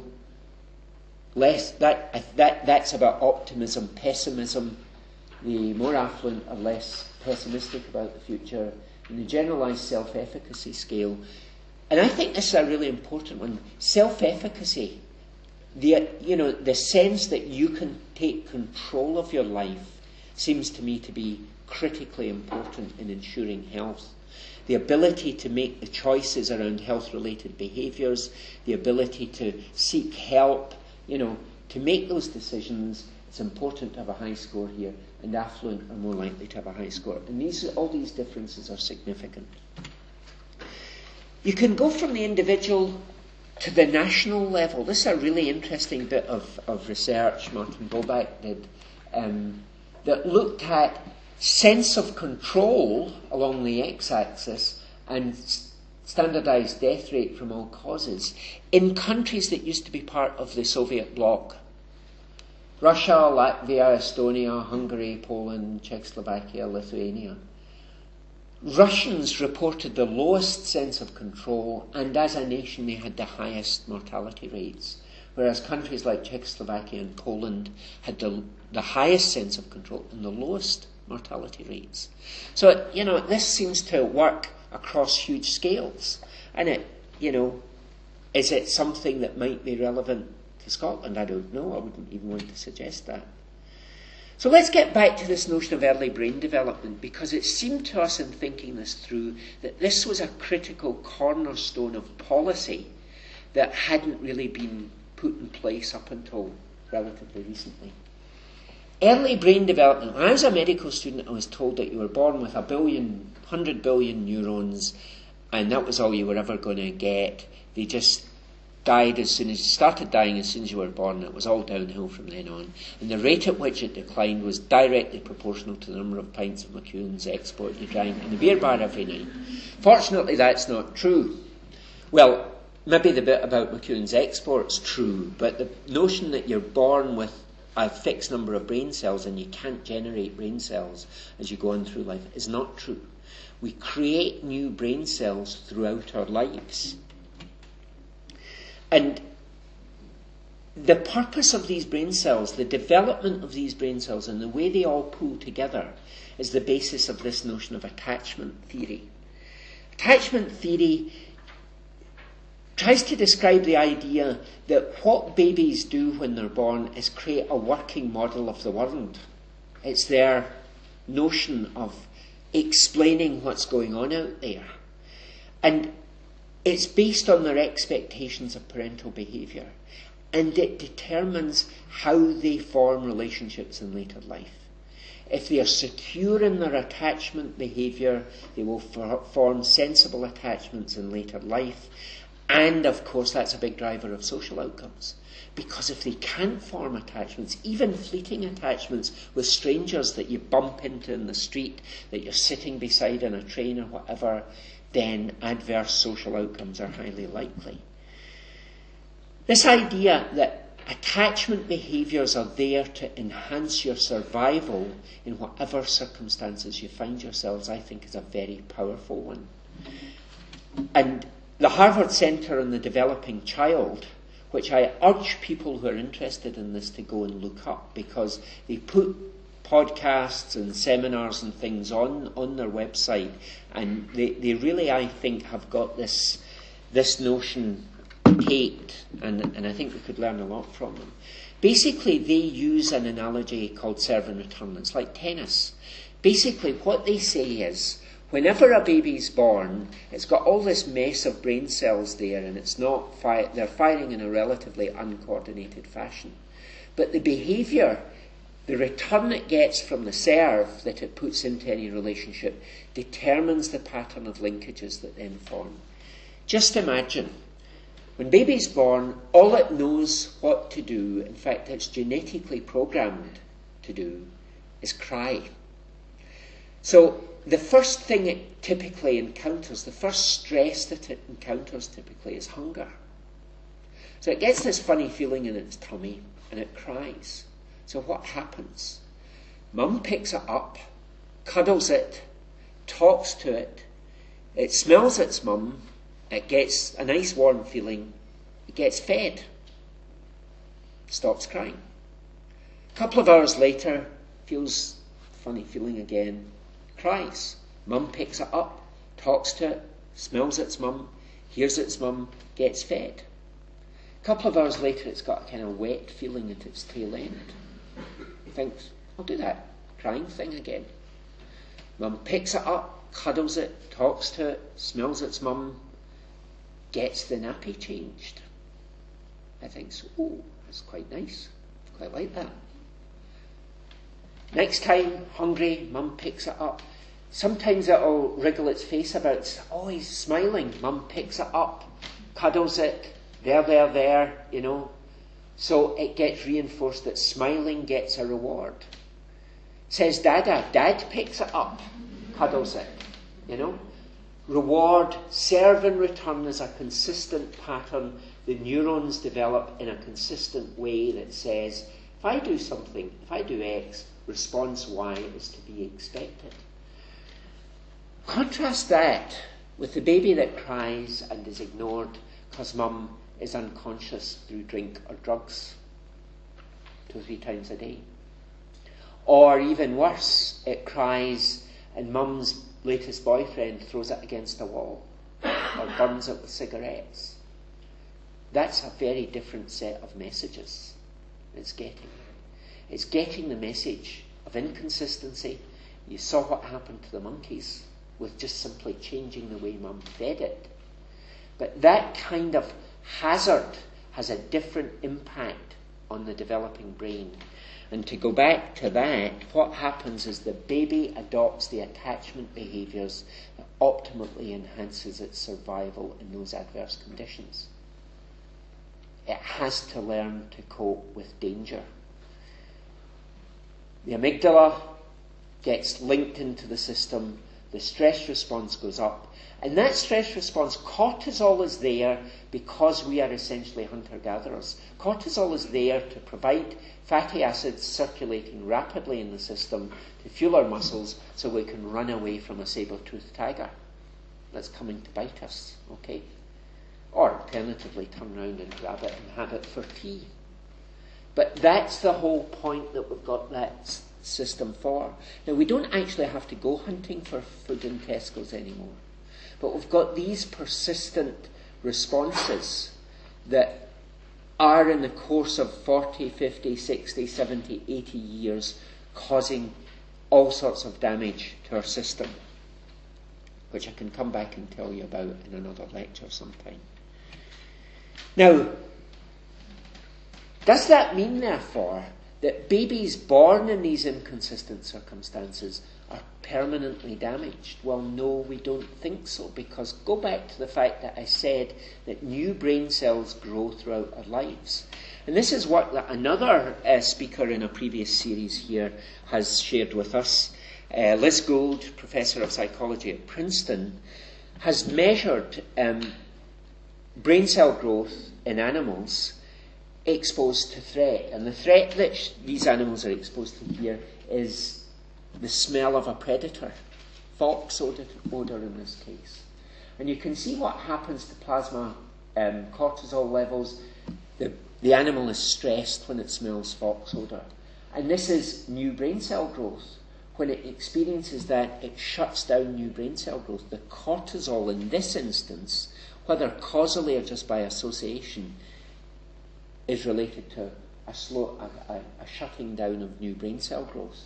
less that that that's about optimism, pessimism. The more affluent are less pessimistic about the future. And the generalised self-efficacy scale, and I think this is a really important one. Self-efficacy, the you know the sense that you can take control of your life, seems to me to be critically important in ensuring health. The ability to make the choices around health-related behaviours, the ability to seek help, you know, to make those decisions. It's important to have a high score here, and affluent are more likely to have a high score. And these, all these differences are significant. You can go from the individual to the national level. This is a really interesting bit of, of research Martin Bobak did, um, that looked at sense of control along the x-axis and standardised death rate from all causes in countries that used to be part of the Soviet bloc. Russia, Latvia, Estonia, Hungary, Poland, Czechoslovakia, Lithuania. Russians reported the lowest sense of control, and as a nation they had the highest mortality rates, whereas countries like Czechoslovakia and Poland had the, the highest sense of control and the lowest mortality rates. So, you know, this seems to work across huge scales. And it, you know, is it something that might be relevant to Scotland? I don't know. I wouldn't even want to suggest that. So let's get back to this notion of early brain development, because it seemed to us in thinking this through that this was a critical cornerstone of policy that hadn't really been put in place up until relatively recently. Early brain development. When I was a medical student, I was told that you were born with a billion, hundred billion neurons, and that was all you were ever going to get. They just died as soon as you started dying, as soon as you were born. It was all downhill from then on. And the rate at which it declined was directly proportional to the number of pints of McEwan's Export you drank in the beer bar every night. Fortunately, that's not true. Well, maybe the bit about McEwan's Export's true, but the notion that you're born with a fixed number of brain cells and you can't generate brain cells as you go on through life is not true. We create new brain cells throughout our lives. And the purpose of these brain cells, the development of these brain cells and the way they all pull together is the basis of this notion of attachment theory. Attachment theory tries to describe the idea that what babies do when they're born is create a working model of the world. It's their notion of explaining what's going on out there. And it's based on their expectations of parental behaviour. And it determines how they form relationships in later life. If they are secure in their attachment behaviour, they will for- form sensible attachments in later life. And, of course, that's a big driver of social outcomes. Because if they can't form attachments, even fleeting attachments with strangers that you bump into in the street, that you're sitting beside in a train or whatever, then adverse social outcomes are highly likely. This idea that attachment behaviours are there to enhance your survival in whatever circumstances you find yourselves, I think, is a very powerful one. And the Harvard Centre on the Developing Child, which I urge people who are interested in this to go and look up, because they put podcasts and seminars and things on, on their website, and they, they really, I think, have got this this notion taped, and, and I think we could learn a lot from them. Basically, they use an analogy called serve and return. It's like tennis. Basically, what they say is, whenever a baby's born, it's got all this mess of brain cells there, and it's not fi- they're firing in a relatively uncoordinated fashion. But the behaviour, the return it gets from the serve that it puts into any relationship, determines the pattern of linkages that then form. Just imagine, when baby's born, all it knows what to do, in fact it's genetically programmed to do, is cry. So the first thing it typically encounters, the first stress that it encounters typically is hunger. So it gets this funny feeling in its tummy and it cries. So what happens? Mum picks it up, cuddles it, talks to it, it smells its mum, it gets a nice warm feeling, it gets fed, stops crying. A couple of hours later, feels funny feeling again, cries. Mum picks it up, talks to it, smells its mum, hears its mum, gets fed. A couple of hours later, it's got a kind of wet feeling at its tail end. It thinks, I'll do that crying thing again. Mum picks it up, cuddles it, talks to it, smells its mum, gets the nappy changed. I think, so, oh, that's quite nice. Quite like that. Next time, hungry, mum picks it up. Sometimes it'll wriggle its face about. Oh, he's smiling. Mum picks it up, cuddles it. There, there, there, you know. So it gets reinforced that smiling gets a reward. Says Dada. Dad picks it up, cuddles it, you know. Reward, serve and return is a consistent pattern. The neurons develop in a consistent way that says, if I do something, if I do X, response Y is to be expected. Contrast that with the baby that cries and is ignored because mum is unconscious through drink or drugs two or three times a day. Or even worse, it cries and mum's latest boyfriend throws it against a wall or burns it with cigarettes. That's a very different set of messages it's getting. It's getting the message of inconsistency. You saw what happened to the monkeys with just simply changing the way mum fed it. But that kind of hazard has a different impact on the developing brain. And to go back to that, what happens is the baby adopts the attachment behaviours that ultimately enhances its survival in those adverse conditions. It has to learn to cope with danger. The amygdala gets linked into the system, the stress response goes up, and that stress response, cortisol is there because we are essentially hunter-gatherers. Cortisol is there to provide fatty acids circulating rapidly in the system to fuel our muscles so we can run away from a saber-toothed tiger that's coming to bite us, okay? Or alternatively turn around and grab it and have it for tea. But that's the whole point that we've got that s- system for. Now, we don't actually have to go hunting for food in Tesco's anymore. But we've got these persistent responses that are in the course of forty, fifty, sixty, seventy, eighty years causing all sorts of damage to our system, which I can come back and tell you about in another lecture sometime. Now, does that mean, therefore, that babies born in these inconsistent circumstances are permanently damaged. Well, no, we don't think so, because go back to the fact that I said that new brain cells grow throughout our lives. And this is what another uh, speaker in a previous series here has shared with us. Uh, Liz Gould, Professor of Psychology at Princeton, has measured um, brain cell growth in animals exposed to threat. And the threat that sh- these animals are exposed to here is the smell of a predator, fox odor, odor in this case. And you can see what happens to plasma um, cortisol levels. The, the animal is stressed when it smells fox odor. And this is new brain cell growth. When it experiences that, it shuts down new brain cell growth. The cortisol in this instance, whether causally or just by association, is related to a slow, a, a, a shutting down of new brain cell growth.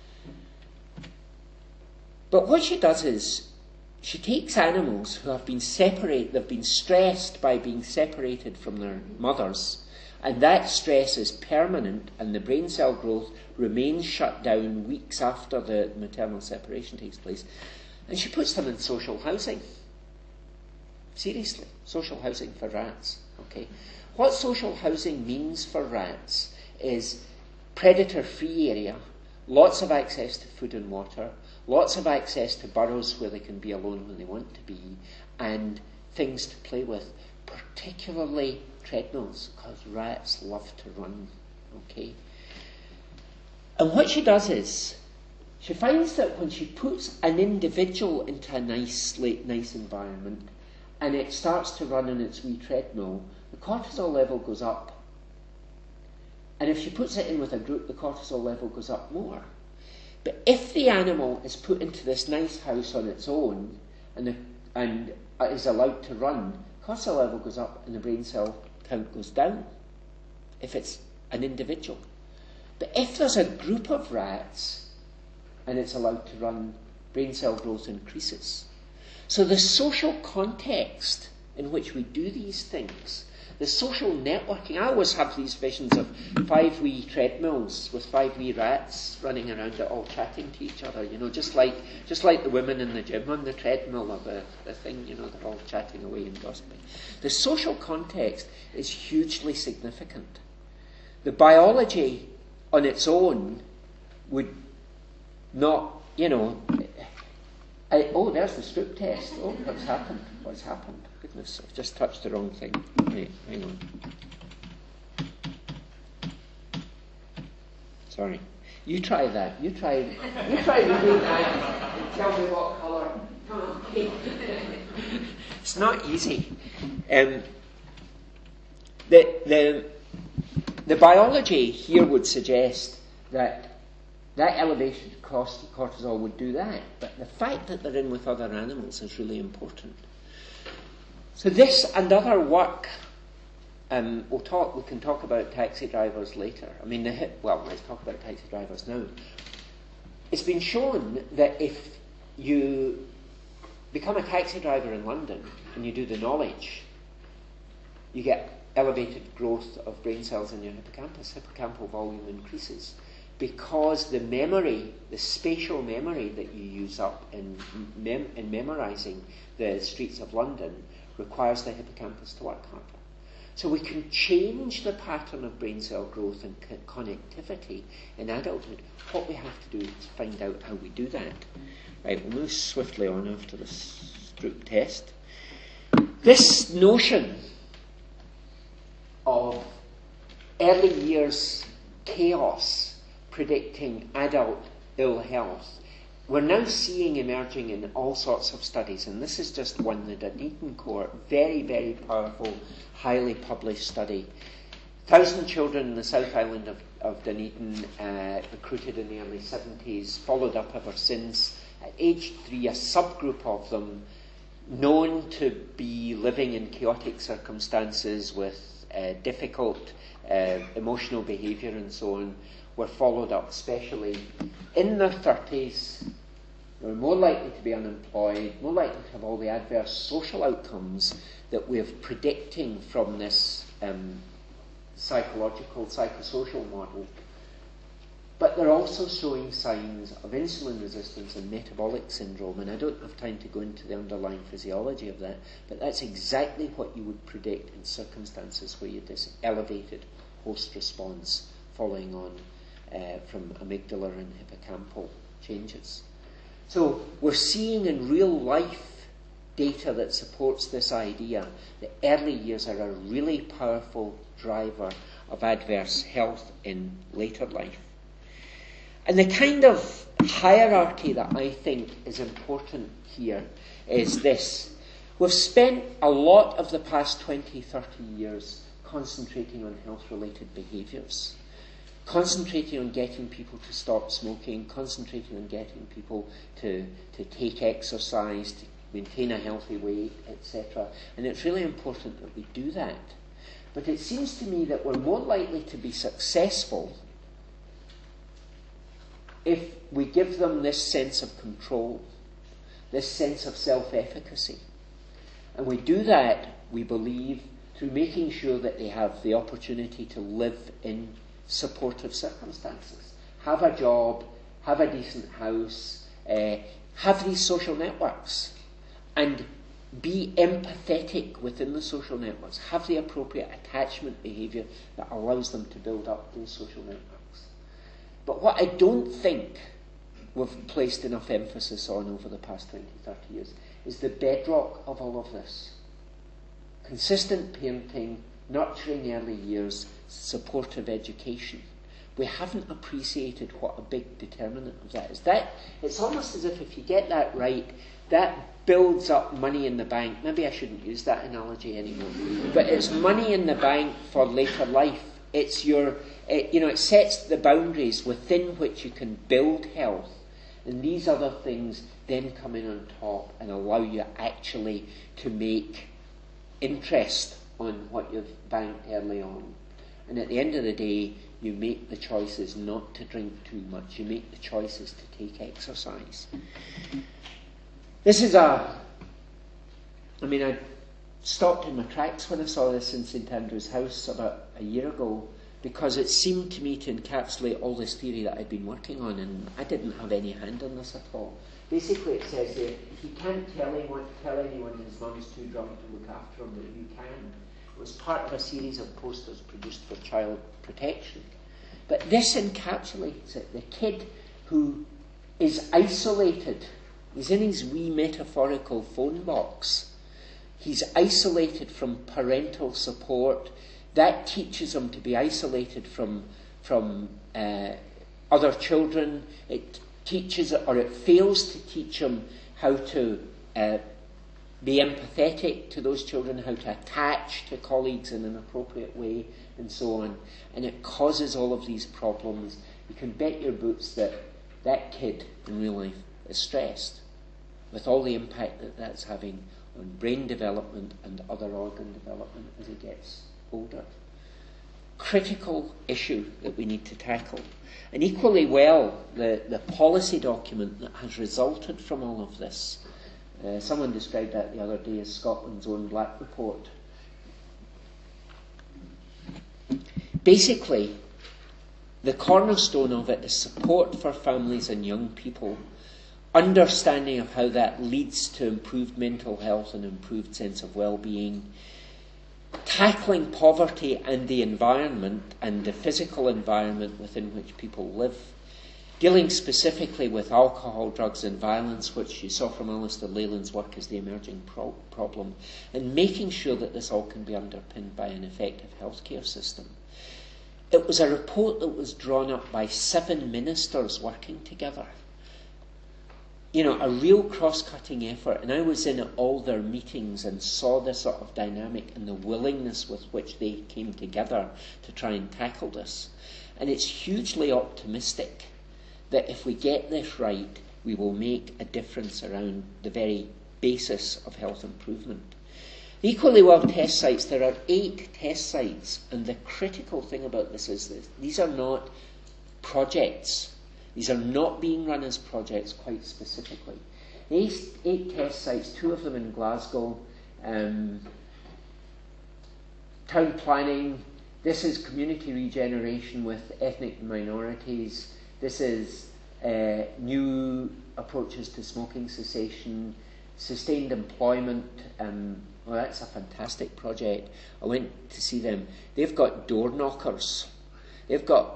But what she does is, she takes animals who have been separated, they've been stressed by being separated from their mothers, and that stress is permanent, and the brain cell growth remains shut down weeks after the maternal separation takes place, and she puts them in social housing. Seriously, social housing for rats. Okay, what social housing means for rats is predator-free area, lots of access to food and water, lots of access to burrows where they can be alone when they want to be, and things to play with, particularly treadmills, because rats love to run. Okay, and what she does is, she finds that when she puts an individual into a nice, nice environment, and it starts to run in its wee treadmill, the cortisol level goes up. And if she puts it in with a group, the cortisol level goes up more. But if the animal is put into this nice house on its own, and, the, and is allowed to run, cortisol level goes up and the brain cell count goes down, if it's an individual. But if there's a group of rats, and it's allowed to run, brain cell growth increases. So the social context in which we do these things, the social networking, I always have these visions of five wee treadmills with five wee rats running around it, all chatting to each other, you know, just like just like the women in the gym on the treadmill or the, the thing, you know, they're all chatting away and gossiping. The social context is hugely significant. The biology on its own would not, you know, I, oh, there's the Stroop test. Oh, what's happened? What's happened? Goodness, I've just touched the wrong thing. Wait, hang on. Sorry. You try that. You try. You try reading that and tell me what colour. It's not easy. Um, the the the biology here would suggest that that elevation of cortisol would do that, but the fact that they're in with other animals is really important. So this and other work, um, we'll talk. We can talk about taxi drivers later. I mean, the, well, let's talk about taxi drivers now. It's been shown that if you become a taxi driver in London and you do the knowledge, you get elevated growth of brain cells in your hippocampus. Hippocampal volume increases, because the memory, the spatial memory that you use up in, mem- in memorising the streets of London requires the hippocampus to work harder. So we can change the pattern of brain cell growth and co- connectivity in adulthood. What we have to do is find out how we do that. Right, we'll move swiftly on after this Stroop test. This notion of early years chaos predicting adult ill health, we're now seeing emerging in all sorts of studies, and this is just one, the Dunedin cohort, very, very powerful, highly published study. Thousand children in the South Island of, of Dunedin, uh, recruited in the early seventies, followed up ever since. At age three, a subgroup of them, known to be living in chaotic circumstances with uh, difficult uh, emotional behaviour and so on, were followed up specially in their thirties. They were more likely to be unemployed, more likely to have all the adverse social outcomes that we're predicting from this um, psychological, psychosocial model. but they're also showing signs of insulin resistance and metabolic syndrome, and I don't have time to go into the underlying physiology of that, but that's exactly what you would predict in circumstances where you have this elevated host response following on uh, from amygdala and hippocampal changes. So we're seeing in real life data that supports this idea that early years are a really powerful driver of adverse health in later life. And the kind of hierarchy that I think is important here is this. We've spent a lot of the past twenty, thirty years concentrating on health-related behaviours, concentrating on getting people to stop smoking, concentrating on getting people to, to take exercise, to maintain a healthy weight, et cetera. And it's really important that we do that. But it seems to me that we're more likely to be successful if we give them this sense of control, this sense of self-efficacy. And we do that, we believe, through making sure that they have the opportunity to live in supportive circumstances. Have a job, have a decent house, uh, have these social networks, and be empathetic within the social networks. Have the appropriate attachment behaviour that allows them to build up those social networks. But what I don't think we've placed enough emphasis on over the past twenty, thirty years is the bedrock of all of this. Consistent parenting, nurturing early years, supportive education. We haven't appreciated what a big determinant of that is. That, it's almost as if if you get that right, that builds up money in the bank. Maybe I shouldn't use that analogy anymore. But it's money in the bank for later life. It's your, it, you know, it sets the boundaries within which you can build health. And these other things then come in on top and allow you actually to make interest on what you've banked early on. And at the end of the day, you make the choices not to drink too much. You make the choices to take exercise. This is a... I mean, I stopped in my tracks when I saw this in St Andrew's House about a year ago, because it seemed to me to encapsulate all this theory that I'd been working on, and I didn't have any hand on this at all. Basically, it says there, he can't tell anyone, tell anyone his mum's too drunk to look after him, but you can. It was part of a series of posters produced for child protection. But this encapsulates it. The kid who is isolated, he's in his wee metaphorical phone box. He's isolated from parental support. That teaches him to be isolated from, from uh, other children. It teaches, or it fails to teach him how to uh, be empathetic to those children, how to attach to colleagues in an appropriate way, and so on. And it causes all of these problems. You can bet your boots that that kid in real life is stressed, with all the impact that that's having on brain development and other organ development as he gets older. Critical issue that we need to tackle. And equally well, the, the policy document that has resulted from all of this. Uh, someone described that the other day as Scotland's own Black Report. Basically, the cornerstone of it is support for families and young people, understanding of how that leads to improved mental health and improved sense of well-being, tackling poverty and the environment and the physical environment within which people live, dealing specifically with alcohol, drugs and violence, which you saw from Alistair Leyland's work as the emerging pro- problem, and making sure that this all can be underpinned by an effective healthcare system. It was a report that was drawn up by seven ministers working together. You know, a real cross-cutting effort, and I was in all their meetings and saw the sort of dynamic and the willingness with which they came together to try and tackle this. And it's hugely optimistic that if we get this right, we will make a difference around the very basis of health improvement. Equally well, test sites. There are eight test sites, and the critical thing about this is that these are not projects. These are not being run as projects quite specifically. Eight, eight test sites, two of them in Glasgow. Um, town planning. This is community regeneration with ethnic minorities. This is uh, new approaches to smoking cessation, sustained employment. Um, well, that's a fantastic project. I went to see them. They've got door knockers. They've got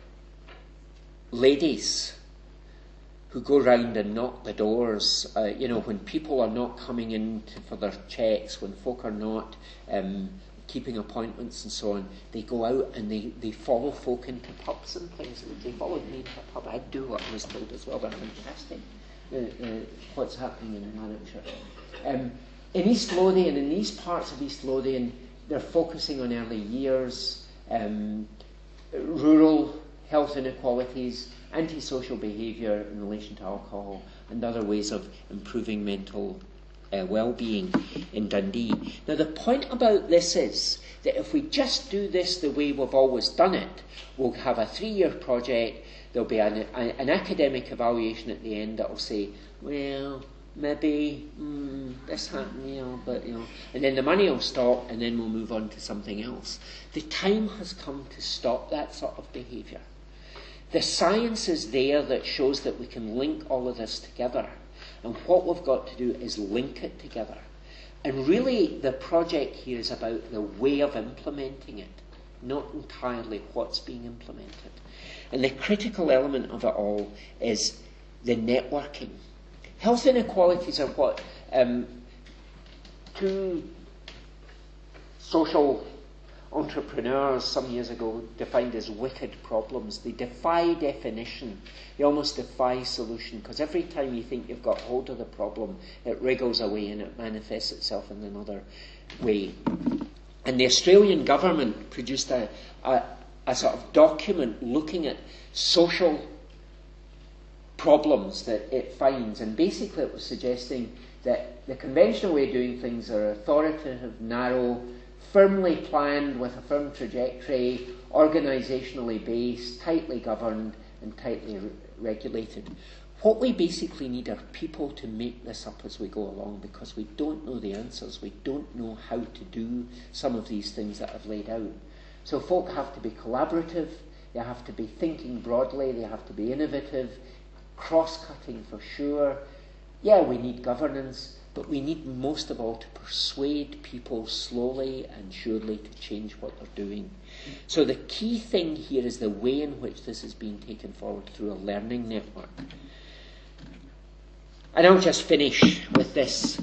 ladies who go round and knock the doors, uh, you know, when people are not coming in to, for their checks, when folk are not um, keeping appointments and so on, they go out and they, they follow folk into pubs and things. They followed me into a pub. I'd do what I was told as well. They're fantastic, uh, uh, what's happening in Lanarkshire. Um, in East Lothian, in these parts of East Lothian, they're focusing on early years, um, rural health inequalities, antisocial behaviour in relation to alcohol, and other ways of improving mental uh, well-being in Dundee. Now, the point about this is that if we just do this the way we've always done it, we'll have a three-year project, there'll be an, a, an academic evaluation at the end that will say, well, maybe mm, this happened, you know, but, you know, and then the money will stop, and then we'll move on to something else. The time has come to stop that sort of behaviour. The science is there that shows that we can link all of this together. And what we've got to do is link it together. And really, the project here is about the way of implementing it, not entirely what's being implemented. And the critical element of it all is the networking. Health inequalities are what um, two social entrepreneurs some years ago defined as wicked problems. They defy definition. They almost defy solution, because every time you think you've got hold of the problem, it wriggles away and it manifests itself in another way. And the Australian government produced a, a, a sort of document looking at social problems that it finds, and basically it was suggesting that the conventional way of doing things are authoritative, narrow, firmly planned with a firm trajectory, organisationally based, tightly governed and tightly re- regulated. What we basically need are people to make this up as we go along, because we don't know the answers. We don't know how to do some of these things that I've laid out. So folk have to be collaborative, they have to be thinking broadly, they have to be innovative, cross-cutting for sure. Yeah, we need governance, but we need most of all to persuade people slowly and surely to change what they're doing. So the key thing here is the way in which this is being taken forward through a learning network. And I'll just finish with this.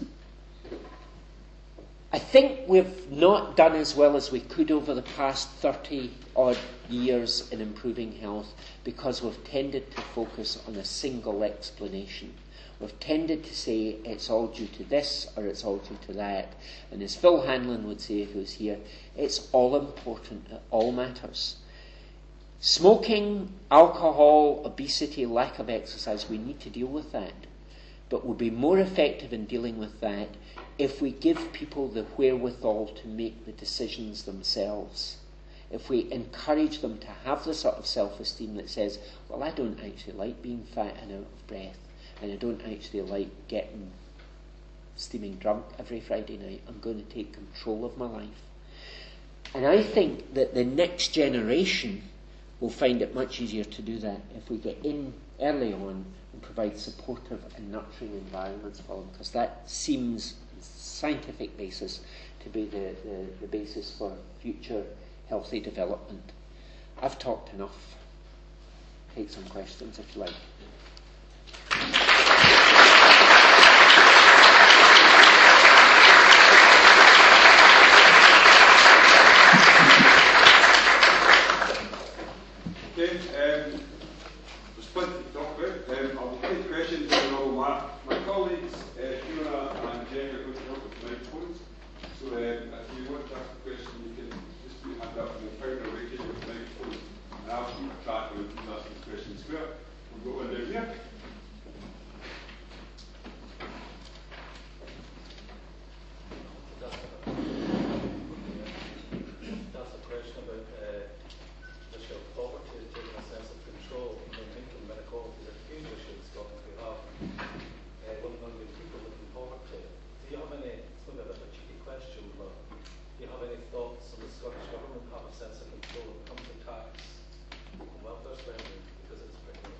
I think we've not done as well as we could over the past thirty odd years in improving health because we've tended to focus on a single explanation. We've tended to say it's all due to this or it's all due to that. And as Phil Hanlon would say if he was here, it's all important, it all matters. Smoking, alcohol, obesity, lack of exercise, we need to deal with that. But we'll be more effective in dealing with that if we give people the wherewithal to make the decisions themselves. If we encourage them to have the sort of self-esteem that says, well, I don't actually like being fat and out of breath. And I don't actually like getting steaming drunk every Friday night. I'm going to take control of my life. And I think that the next generation will find it much easier to do that if we get in early on and provide supportive and nurturing environments for them, because that seems, scientific basis, to be the, the, the basis for future healthy development. I've talked enough. Take some questions if you like. Okay, um, there's plenty to talk about. Um, I will take questions in a normal manner. My colleagues, uh, Fiona and Jen, are going to help with the microphones. So um, if you want to ask a question, you can just put your hand up and we'll find a way to with the microphone. And I'll keep track of who's asking questions. We'll go on down here. That's a question about uh, the issue of poverty, taking a sense of control. I mean, income inequality is a huge issue in Scotland. We have uh, one million people living in poverty. Do you have any, it's maybe a bit of a cheeky question, but do you have any thoughts on the Scottish Government have a sense of control when it comes to tax and welfare spending? Because it's pretty much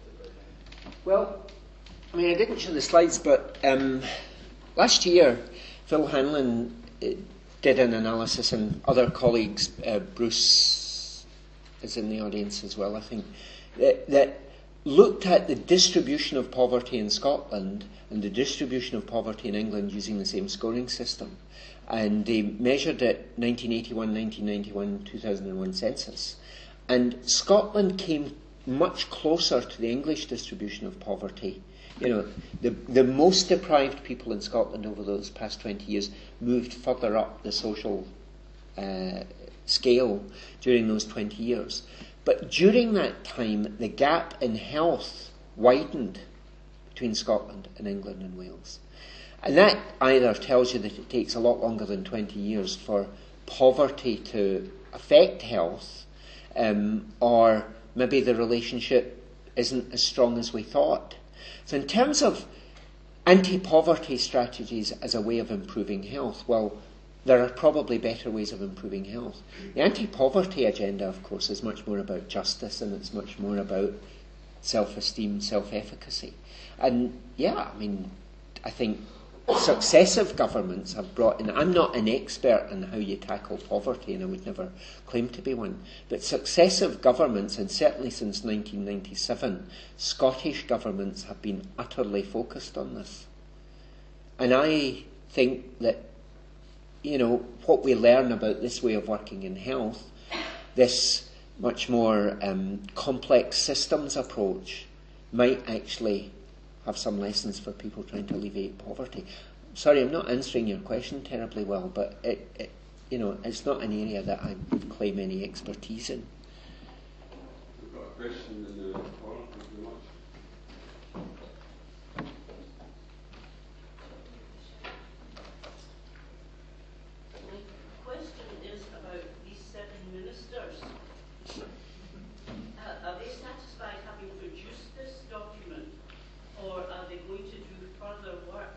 Well, I mean, I didn't show the slides, but um, last year, Phil Hanlon uh, did an analysis, and other colleagues, uh, Bruce is in the audience as well, I think, that, that looked at the distribution of poverty in Scotland and the distribution of poverty in England using the same scoring system. And they measured it nineteen eighty-one, nineteen ninety-one, two thousand one census. And Scotland came much closer to the English distribution of poverty. You know, the, the most deprived people in Scotland over those past twenty years moved further up the social uh, scale during those twenty years. But during that time, the gap in health widened between Scotland and England and Wales. And that either tells you that it takes a lot longer than twenty years for poverty to affect health, um, or maybe the relationship isn't as strong as we thought. So in terms of anti-poverty strategies as a way of improving health, well, there are probably better ways of improving health. The anti-poverty agenda, of course, is much more about justice, and it's much more about self-esteem, self-efficacy. And yeah, I mean, I think successive governments have brought in, I'm not an expert on how you tackle poverty, and I would never claim to be one, but successive governments, and certainly since nineteen ninety-seven, Scottish governments have been utterly focused on this. And I think that, you know, what we learn about this way of working in health, this much more um, complex systems approach, might actually have some lessons for people trying to alleviate poverty. Sorry, I'm not answering your question terribly well, but it, it, you know, it's not an area that I would claim any expertise in. We've got a question in the corner. Thank you very much. My question is about these seven ministers. Uh, are they satisfied having produced this document, or are they going to do further work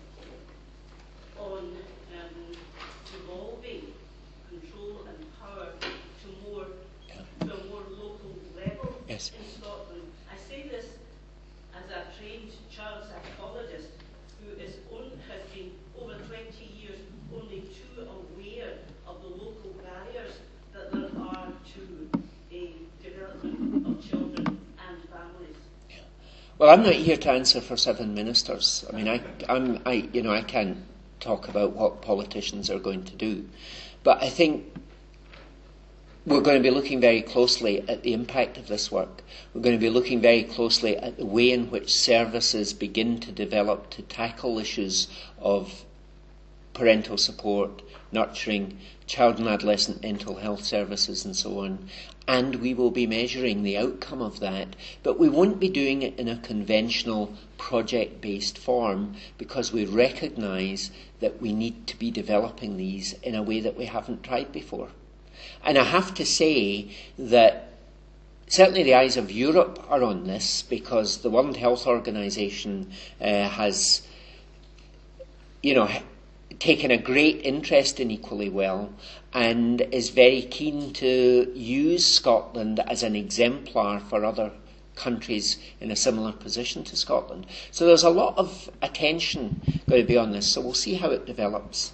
on um, devolving control and power to more to a more local level Yes. in Scotland? I say this as a trained child psychologist who is on, has been over twenty years only too aware of the local barriers that there are to a development of children and families. Well, I'm not here to answer for seven ministers. I mean, I, I'm, I, you know, I can't talk about what politicians are going to do, but I think we're going to be looking very closely at the impact of this work. We're going to be looking very closely at the way in which services begin to develop to tackle issues of parental support, nurturing, child and adolescent mental health services and so on. And we will be measuring the outcome of that, but we won't be doing it in a conventional project-based form, because we recognise that we need to be developing these in a way that we haven't tried before. And I have to say that certainly the eyes of Europe are on this, because the World Health Organization uh, has, you know, taken a great interest in Equally Well, and is very keen to use Scotland as an exemplar for other countries in a similar position to Scotland. So there's a lot of attention going to be on this, so we'll see how it develops.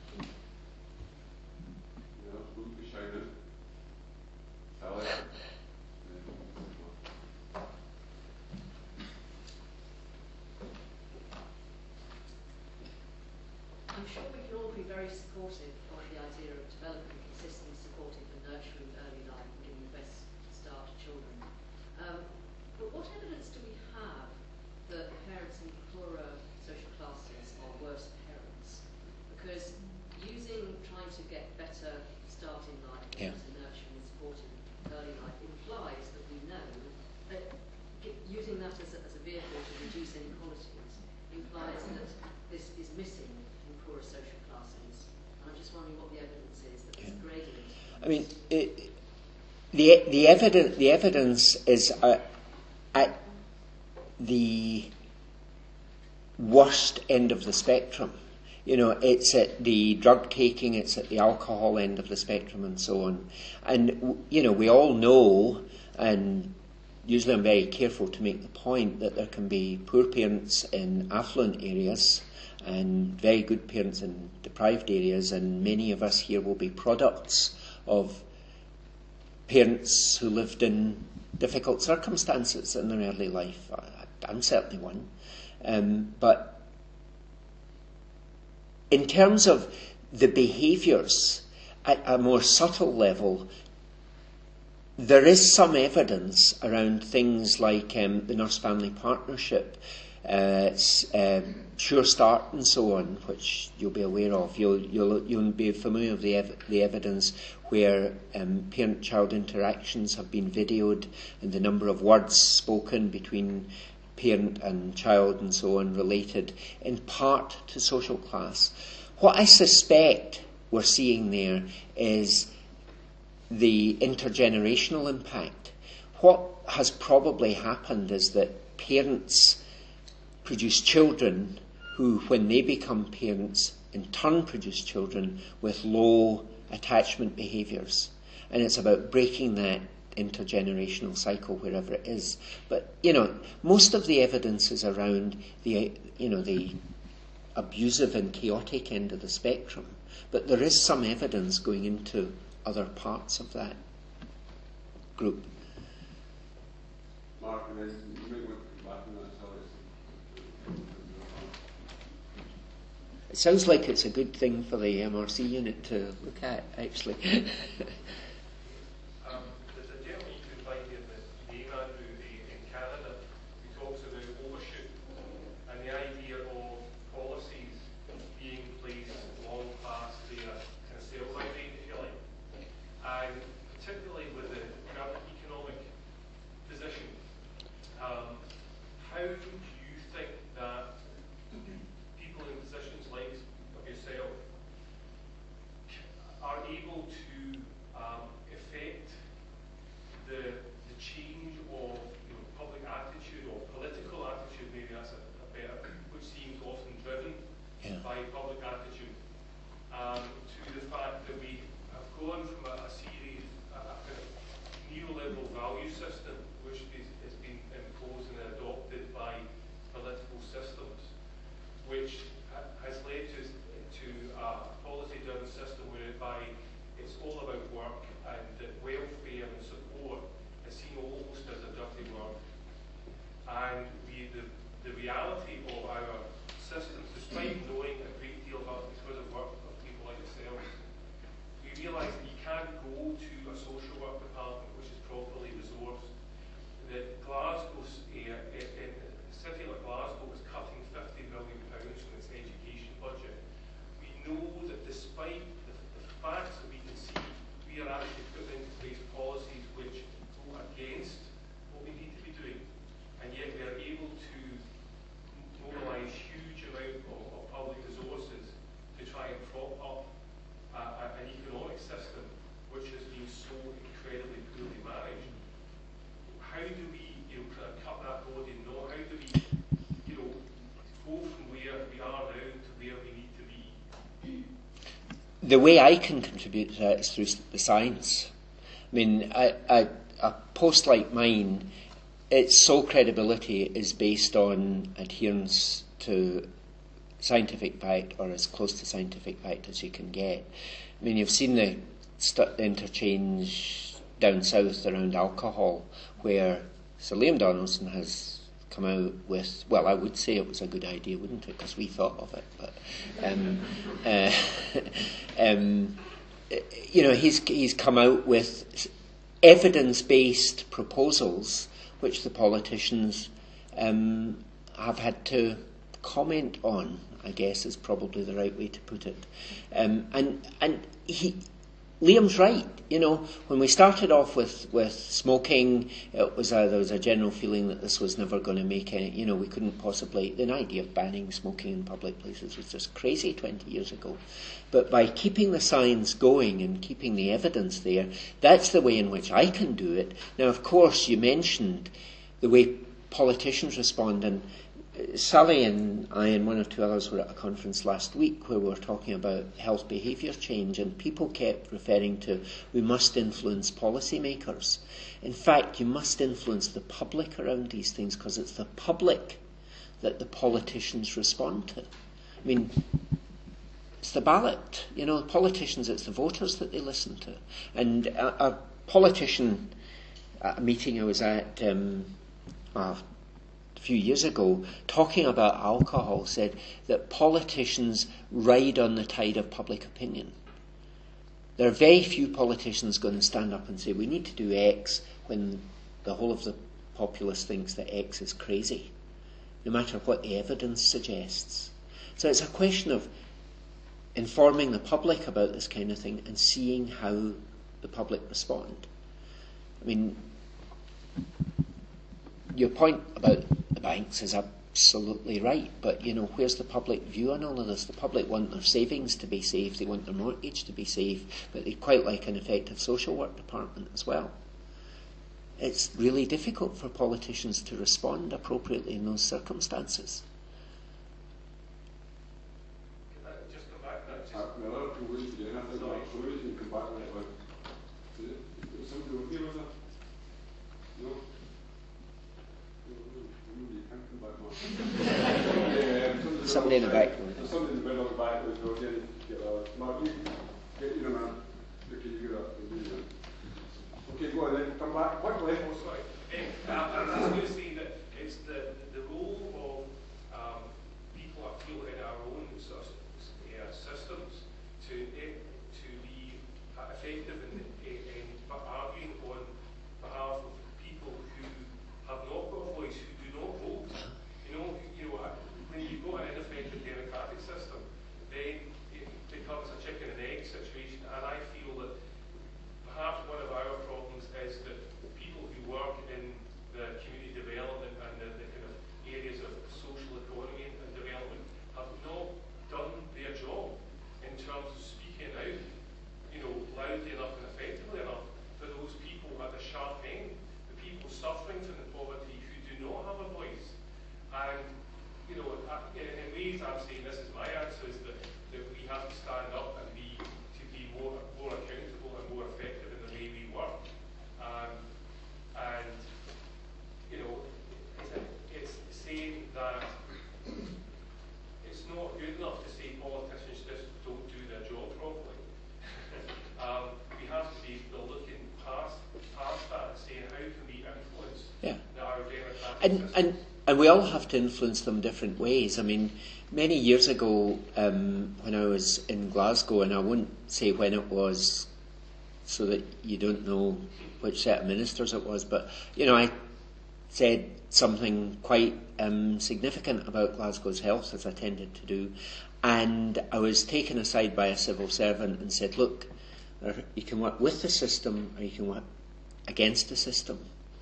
I'm sure we can all be very supportive of the idea of developing consistently supportive and nurturing early life and giving the best start to children. Um, but what evidence do we have that parents in poorer social classes are worse parents? Because using trying to get better start in life Yeah. and nurturing and supporting early life implies that we know that g- using that as a, as a vehicle to reduce inequalities implies that this is missing in poorer social classes. And I'm just wondering what the evidence is that there's a gradient. I mean, it, the the evidence the evidence is uh, at the worst end of the spectrum. You know, it's at the drug taking, it's at the alcohol end of the spectrum, and so on. And you know, we all know, and usually I'm very careful to make the point that there can be poor parents in affluent areas and very good parents in deprived areas, and many of us here will be products of parents who lived in difficult circumstances in their early life. I'm certainly one. Um, but in terms of the behaviours at a more subtle level, there is some evidence around things like um, the nurse-family partnership, uh, uh, Sure Start and so on, which you'll be aware of. You'll, you'll, you'll be familiar with the, ev- the evidence where um, parent-child interactions have been videoed and the number of words spoken between parent and child and so on related in part to social class. What I suspect we're seeing there is the intergenerational impact. What has probably happened is that parents produce children who, when they become parents, in turn produce children with low attachment behaviours. And it's about breaking that intergenerational cycle wherever it is. But, you know, most of the evidence is around the, you know, the abusive and chaotic end of the spectrum. But there is some evidence going into other parts of that group. Mark, and then you might want to come back on that, sorry. It sounds like it's a good thing for the M R C unit to look at, actually. um, there's a gentleman you can find in the name, Andrew, in Canada, who talks about overshoot and the idea of policies being placed long past their kind of sell-by date, if you like. And particularly with the current economic position, um, how do you think that people in positions like of yourself are able to um, affect the, the change of you know, public attitude or political attitude, maybe that's a, a better, which seems often driven yeah. by public attitude, um, to the fact that we have gone from a, a series, a, a kind of neoliberal value system, which is, has been imposed and adopted by political systems, which ha has led to, to a policy-driven system whereby it's all about work and that welfare and support is seen almost as a dirty word. And we, the, the reality of our systems, despite knowing a great deal about because of work of people like yourselves, we realise that you can't go to a social work department which is properly resourced. That Glasgow, uh, in a city like Glasgow, is cutting fifty million pounds from its education budget. We know that despite the, the facts that we can see, we are actually putting into place policies which go against what we need to be doing, and yet we are able to mobilise huge amount of, of public resources to try and prop up uh, an economic system which has been so incredibly poorly managed. How do we, you know, kind of cut that body and know? How do we, you know, go from where we are now to where we need to be? The way I can contribute to that is through the science. I mean, I, I, a post like mine, its sole credibility is based on adherence to scientific fact, or as close to scientific fact as you can get. I mean, you've seen the st- interchange down south around alcohol, where Sir Liam Donaldson has come out with, well, I would say it was a good idea, wouldn't it? Because we thought of it. But, um, uh, um, you know, he's he's come out with evidence-based proposals, which the politicians um, have had to comment on, I guess is probably the right way to put it. Um, and and he. Liam's right. You know, when we started off with, with smoking, it was a, there was a general feeling that this was never going to make any, you know, we couldn't possibly, the idea of banning smoking in public places was just crazy twenty years ago. But by keeping the science going and keeping the evidence there, that's the way in which I can do it. Now, of course, you mentioned the way politicians respond, and Sally and I and one or two others were at a conference last week where we were talking about health behaviour change, and people kept referring to we must influence policymakers. In fact, you must influence the public around these things, because it's the public that the politicians respond to. I mean, it's the ballot. You know, the politicians, it's the voters that they listen to. And a, a politician at a meeting I was at um, uh, a few years ago, talking about alcohol, said that politicians ride on the tide of public opinion. There are very few politicians going to stand up and say, we need to do X, when the whole of the populace thinks that X is crazy, no matter what the evidence suggests. So it's a question of informing the public about this kind of thing and seeing how the public respond. I mean, your point about the banks is absolutely right, but, you know, where's the public view on all of this? The public want their savings to be safe, they want their mortgage to be safe, but they'd quite like an effective social work department as well. It's really difficult for politicians to respond appropriately in those circumstances. Can I just come back to that? Just Uh, Miller, if you wish to get anything, like, so you can come back to that one. Is somebody with you with it? No? You can't come back much. Yeah, Somebody in the back. There's somebody in the middle of the back with no getting get uh, Mark, you get your man. Okay, you get up. Okay, go on then. Come back quickly. Oh, sorry. Um, I was going to say that it's the the role of um, people, I feel, in our own sort of, uh, systems to uh, to be uh, effective in, in, in arguing on behalf of people who have not got a voice, who do not vote. You know, you know, when you've got an ineffective democratic system, then it becomes a chicken and egg situation, and I feel that perhaps one of our problems is that people who work in the community development and the, the kind of areas of social economy and development have not done their job in terms of speaking out, you know, loudly enough and effectively enough for those people at the sharp end, the people suffering from the poverty who do not have a voice. And, you know, in, in ways I'm saying this is my answer, is that, that we have to stand up and be to be more more accountable and more effective in the way we work. Um, and, you know, it's, it's saying that it's not good enough to say politicians just don't do their job properly. um, we have to be looking past, past that and saying, how can we influence Yeah. our democratic And, system? and and we all have to influence them different ways. I mean, many years ago, um, when I was in Glasgow, and I won't say when it was, so that you don't know which set of ministers it was, but, you know, I said something quite um, significant about Glasgow's health, as I tended to do, and I was taken aside by a civil servant and said, look, you can work with the system or you can work against the system.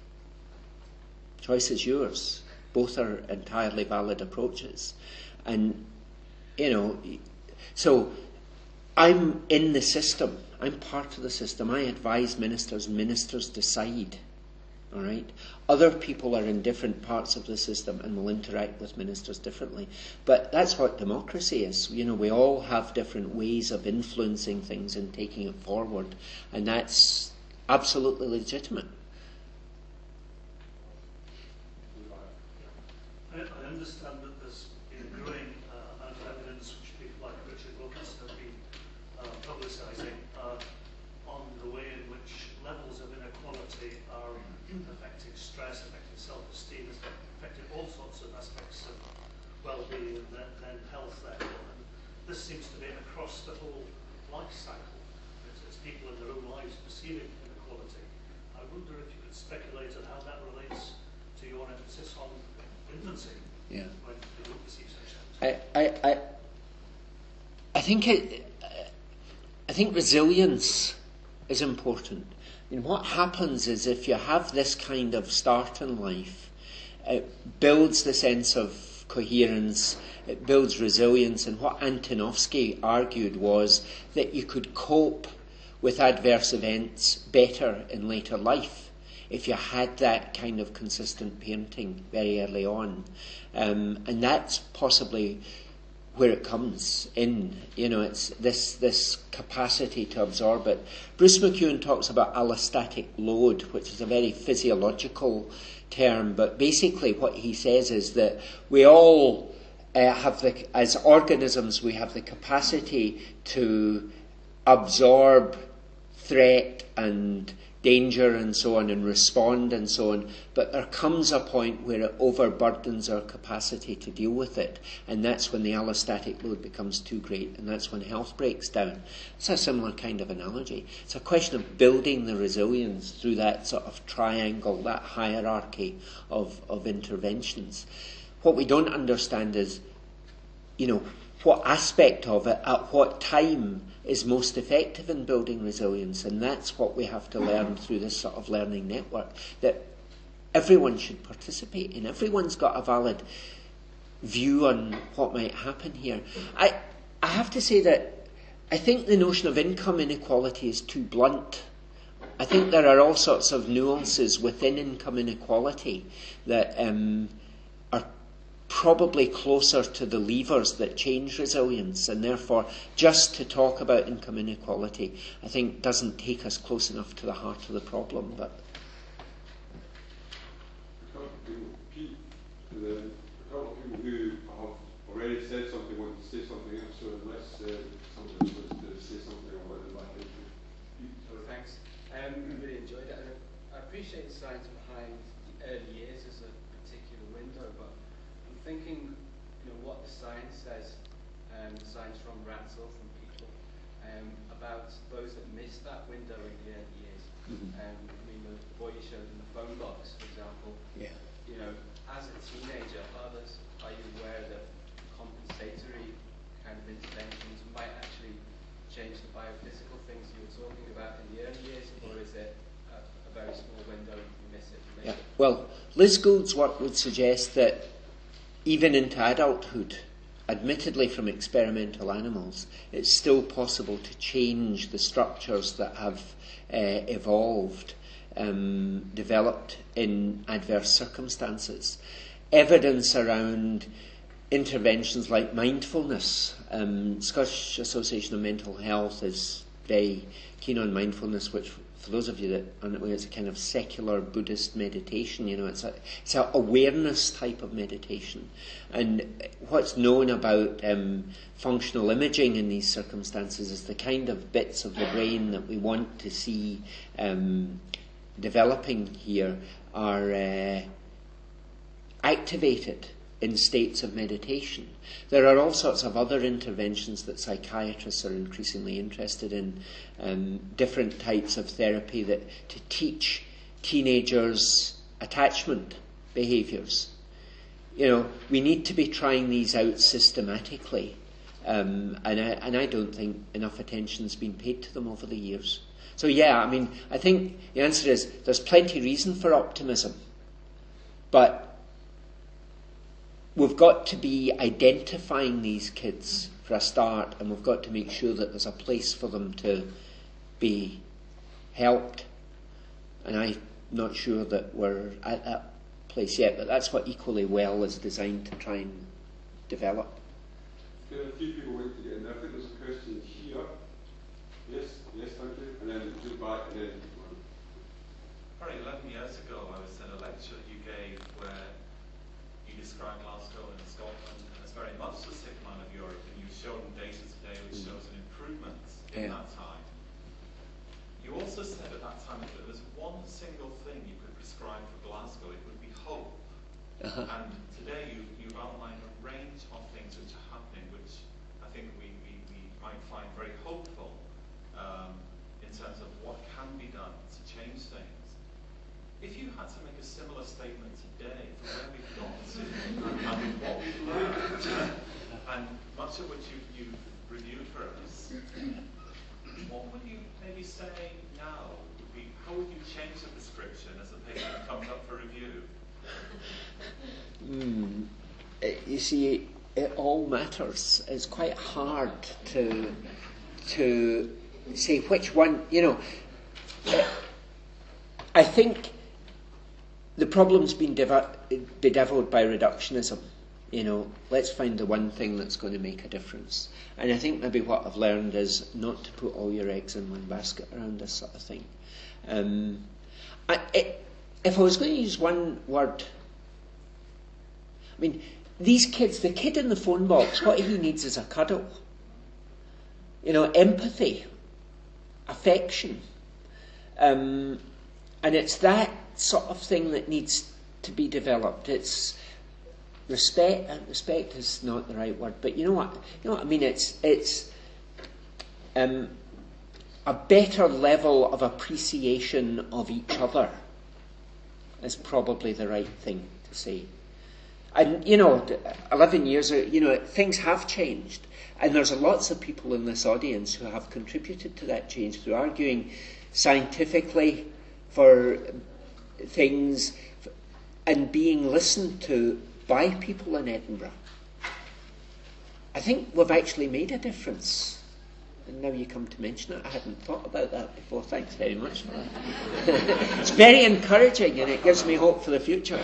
Choice is yours. Both are entirely valid approaches. And, you know, so I'm in the system. I'm part of the system. I advise ministers. Ministers decide. All right? Other people are in different parts of the system and will interact with ministers differently. But that's what democracy is. You know, we all have different ways of influencing things and taking it forward. And that's absolutely legitimate. I, I understand that there's been a growing uh, amount of evidence which people like Richard Wilkinson have been uh, publicising uh, on the way in which levels of inequality are affecting stress, affecting self-esteem, affecting all sorts of aspects of well-being and then, then health therefore. And this seems to be across the whole life cycle. It's, it's people in their own lives perceiving inequality. I wonder if you could speculate on how that relates to your emphasis on infancy, Yeah. when they don't perceive such things. I, I, I, I think it, I think resilience is important. I mean, what happens is if you have this kind of start in life, it builds the sense of coherence, it builds resilience, and what Antonovsky argued was that you could cope with adverse events better in later life if you had that kind of consistent parenting very early on. Um, and that's possibly where it comes in. You know, it's this this capacity to absorb it. Bruce McEwen talks about allostatic load, which is a very physiological term, but basically what he says is that we all uh, have the, as organisms, we have the capacity to absorb threat and danger and so on, and respond and so on, but there comes a point where it overburdens our capacity to deal with it, and that's when the allostatic load becomes too great, and that's when health breaks down. It's a similar kind of analogy. It's a question of building the resilience through that sort of triangle, that hierarchy of, of interventions. What we don't understand is, you know, what aspect of it, at what time, is most effective in building resilience, and that's what we have to learn through this sort of learning network, that everyone should participate in. Everyone's got a valid view on what might happen here. I, I have to say that I think the notion of income inequality is too blunt. I think there are all sorts of nuances within income inequality that um, are probably closer to the levers that change resilience, and therefore just to talk about income inequality I think doesn't take us close enough to the heart of the problem. But a couple of people, Pete, and then a couple of people who have already said something want to say something else, so unless uh, somebody wants to say something about the back into Pete. Oh, thanks. Um, I really enjoyed it. And I appreciate the science behind the early years as a particular window, but I'm thinking, you know, what the science says, um, the science from rats or from people, um, about those that miss that window in the early years. Mm-hmm. Um, I mean, the boy you showed in the phone box, for example. Yeah. You know, as a teenager, others, are you aware that compensatory kind of interventions might actually change the biophysical things you were talking about in the early years, or is it a, a very small window and you miss it? You miss yeah. it? Well, Liz Gould's work would suggest that even into adulthood, admittedly from experimental animals, it's still possible to change the structures that have uh, evolved, um, developed in adverse circumstances. Evidence around interventions like mindfulness. Um, Scottish Association of Mental Health is very keen on mindfulness, which, for those of you that aren't aware, it's a kind of secular Buddhist meditation. You know, it's a it's an awareness type of meditation. And what's known about um, functional imaging in these circumstances is the kind of bits of the brain that we want to see um, developing here are uh, activated in states of meditation. There are all sorts of other interventions that psychiatrists are increasingly interested in, um, different types of therapy that to teach teenagers attachment behaviours. You know, we need to be trying these out systematically, um, and I and I don't think enough attention's been paid to them over the years. So yeah, I mean, I think the answer is there's plenty reason for optimism, but we've got to be identifying these kids for a start, and we've got to make sure that there's a place for them to be helped. And I'm not sure that we're at that place yet, but that's what Equally Well is designed to try and develop. Okay, a few people went to get in there. I think there's a question here. Yes, yes, thank you. And then just back, and then... Probably eleven years ago, I was in a lecture you gave where you described Glasgow and Scotland as very much the sick man of Europe, and you showed data today which shows an improvement in Yeah. that time. You also said at that time that if there was one single thing you could prescribe for Glasgow, it would be hope. Uh-huh. And today you, you've outlined a range of things which are happening, which I think we, we, we might find very hopeful um, in terms of what can be done to change things. If you had to make a similar statement today from where we've got to and with what we've learned, and much of which you've, you've reviewed for us, what would you maybe say now? Would be, how would you change the prescription as the patient comes up for review? Mm. You see, it all matters. It's quite hard to to say which one. You know, I think the problem's been deva- bedeviled by reductionism. You know, let's find the one thing that's going to make a difference. And I think maybe what I've learned is not to put all your eggs in one basket around this sort of thing. Um, I, it, if I was going to use one word, I mean, these kids, the kid in the phone box, what he needs is a cuddle. You know, empathy, affection. Um, and it's that sort of thing that needs to be developed. It's respect. Uh, respect is not the right word, but you know what? You know what I mean? It's it's um, a better level of appreciation of each other is probably the right thing to say. And you know, eleven years, you know, things have changed, and there's lots of people in this audience who have contributed to that change through arguing scientifically for things and being listened to by people in Edinburgh. I think we've actually made a difference. And now you come to mention it. I hadn't thought about that before. Thanks very much for that. It's very encouraging and it gives me hope for the future.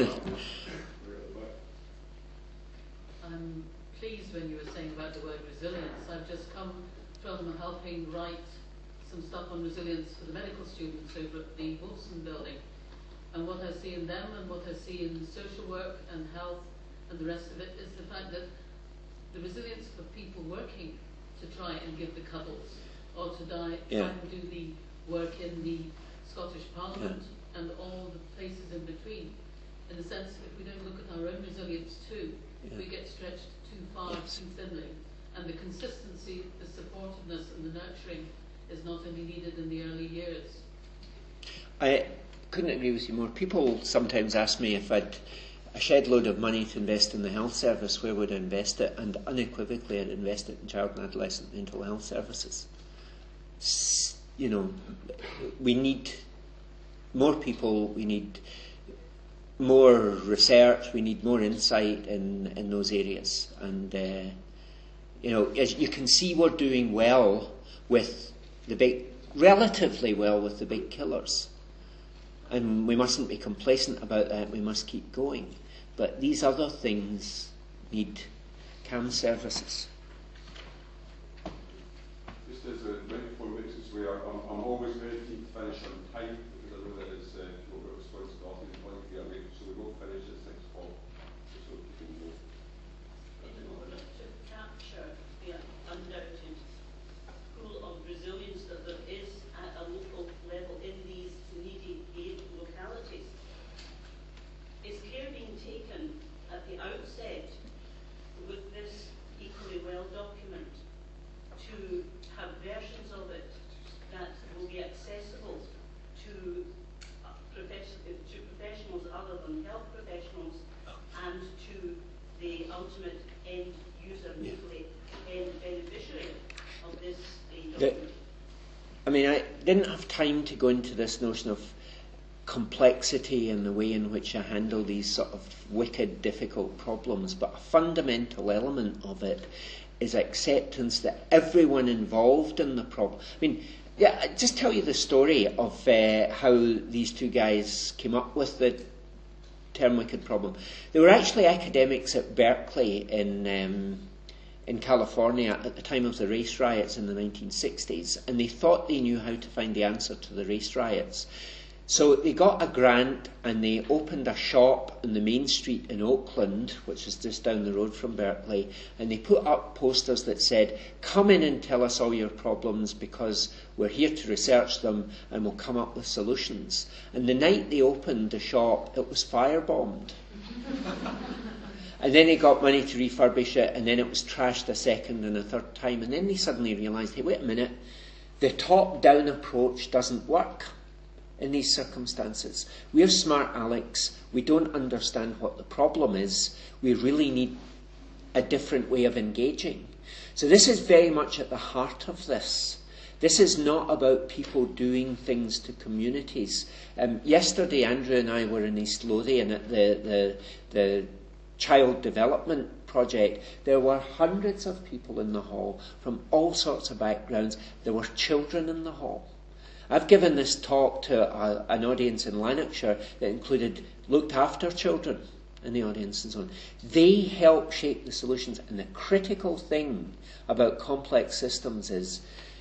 I'm pleased when you were saying about the word resilience. I've just come from helping write some stuff on resilience for the medical students over at the Wolfson building. And what I see in them and what I see in social work and health and the rest of it is the fact that the resilience of people working to try and give the cuddles or to die, yeah. try and do the work in the Scottish Parliament yeah. and all the places in between. In the sense, if we don't look at our own resilience too, yeah. if we get stretched too far, yes. too thinly, and the consistency, the supportiveness and the nurturing is not only needed in the early years. I couldn't agree with you more. People sometimes ask me if I'd a shed load of money to invest in the health service, where would I invest it? And unequivocally I'd invest it in child and adolescent mental health services. S- you know, we need more people, we need more research, we need more insight in, in those areas. And, uh, you know, as you can see, we're doing well with the big, relatively well with the big killers. And we mustn't be complacent about that, we must keep going. But these other things need C A M services. Just as a twenty-four weeks is where I'm, I'm always very keen to finish on time, because I know that it's uh, your responsibility to want to get away, so we will finish at six o'clock, just so we can go. In order to capture the undoubted pool of resilience that there is at a local level in these needy aid localities, is care being taken at the outset with this equally well document to have versions of it that will be accessible to, uh, profession, to professionals other than health professionals and to the ultimate end user, hopefully end beneficiary of this uh, document? I mean, I didn't have time to go into this notion of complexity and the way in which I handle these sort of wicked, difficult problems, but a fundamental element of it is acceptance that everyone involved in the problem. I mean, yeah, I'll just tell you the story of uh, how these two guys came up with the term wicked problem. They were actually academics at Berkeley in um, in California at the time of the race riots in the nineteen sixties, and they thought they knew how to find the answer to the race riots. So they got a grant and they opened a shop on the main street in Oakland, which is just down the road from Berkeley, and they put up posters that said, "Come in and tell us all your problems because we're here to research them and we'll come up with solutions." And the night they opened the shop, it was firebombed. And then they got money to refurbish it, and then it was trashed a second and a third time, and then they suddenly realised, hey, wait a minute, the top-down approach doesn't work in these circumstances. We're smart Alex, we don't understand what the problem is, we really need a different way of engaging. So this is very much at the heart of this. This is not about people doing things to communities. Um, yesterday, Andrew and I were in East Lothian at the, the, the Child Development Project. There were hundreds of people in the hall from all sorts of backgrounds. There were children in the hall. I've given this talk to a, an audience in Lanarkshire that included looked after children in the audience and so on. They help shape the solutions, and the critical thing about complex systems is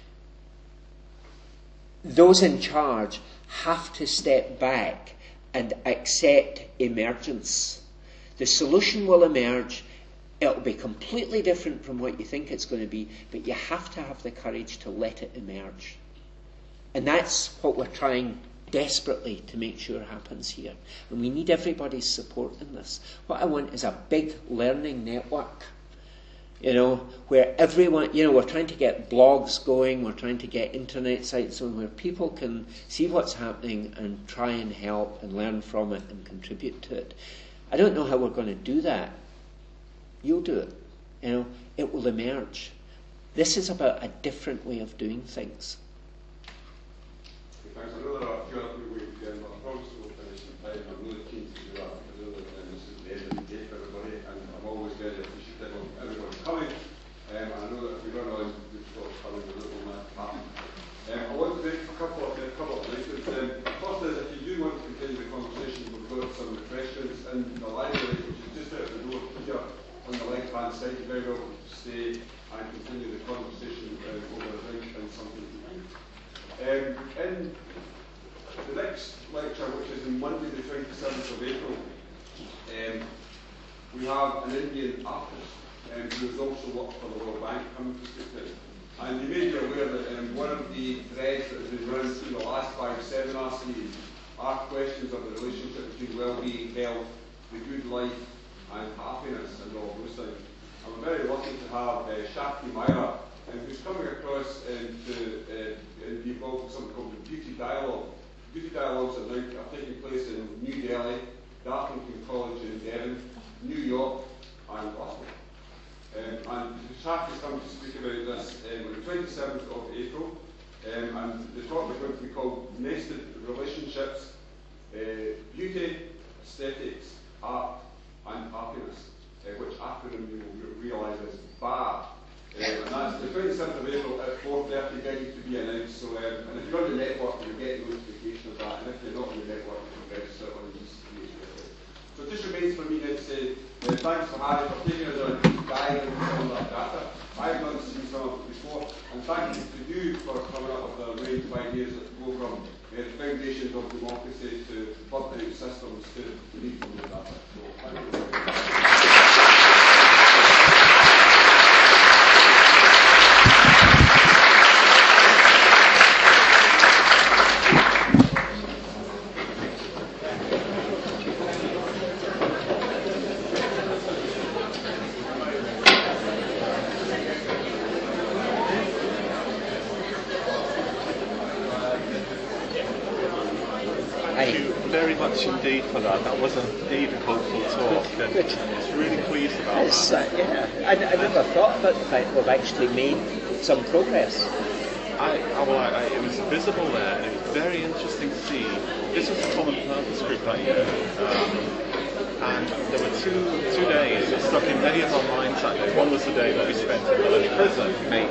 those in charge have to step back and accept emergence. The solution will emerge. It'll be completely different from what you think it's going to be, but you have to have the courage to let it emerge. And that's what we're trying desperately to make sure happens here. And we need everybody's support in this. What I want is a big learning network, you know, where everyone, you know, we're trying to get blogs going, we're trying to get internet sites on where people can see what's happening and try and help and learn from it and contribute to it. I don't know how we're going to do that. You'll do it. You know, it will emerge. This is about a different way of doing things. Thanks. I know there are a few other people waiting again, but I promise we'll finish in time. I'm really keen to do that. I know that um, this is the end of the day for everybody, and I'm always very appreciative of everybody coming. Um, and I know that if we run on, we've got coming a little more happen. Um, I want to make a couple of a couple of announcements. Um, first is, if you do want to continue the conversation, we've got some refreshments in the library, which is just out the door here on the left-hand side. You're very welcome to stay and continue the conversation um, over a drink and something to eat. Um, in the next lecture, which is on Monday the twenty-seventh of April, um, we have an Indian artist um, who has also worked for the World Bank coming to speak to us. And you may be aware that um, one of the threads that has been running through the last five seminar series are questions of the relationship between well-being, health, the good life and happiness and all those things. And we're very lucky to have uh, Shakti Myra, um, who's coming across um, to uh, and be involved with something called the Beauty Dialogue. Beauty Dialogues are now are taking place in New Delhi, Dartington College in Devon, New York and Glasgow. Um, and Shakti is coming to speak about this um, on the twenty-seventh of April, um, and the talk is going to be called Nested Relationships, uh, Beauty, Aesthetics, Art and Happiness, uh, which acronym you will re realise is B A R. Um, and that's the twenty-seventh of April at four thirty, ready to be announced. So, um, and if you're on the network, you'll get a notification of that. And if you're not on the network, you can register on the E C P H website. So it just remains for me to say uh, thanks to Harry for taking us on a deep dive into some of that data. I've not seen some of it before. And thank you to you for coming up with a range of ideas that go from uh, the foundations of democracy to birthing systems to the need for more data. So, thank you very much. Indeed for that. That was indeed a hopeful talk, and Good. it's really pleased about It's, that. uh, yeah, I, I never thought about the fact we've actually made some progress. I, I, well, I, I, it was visible there. It was very interesting to see. This was a common purpose group that year, um, and there were two two days that stuck in many of our minds. One was the day that we spent in Burnley Prison,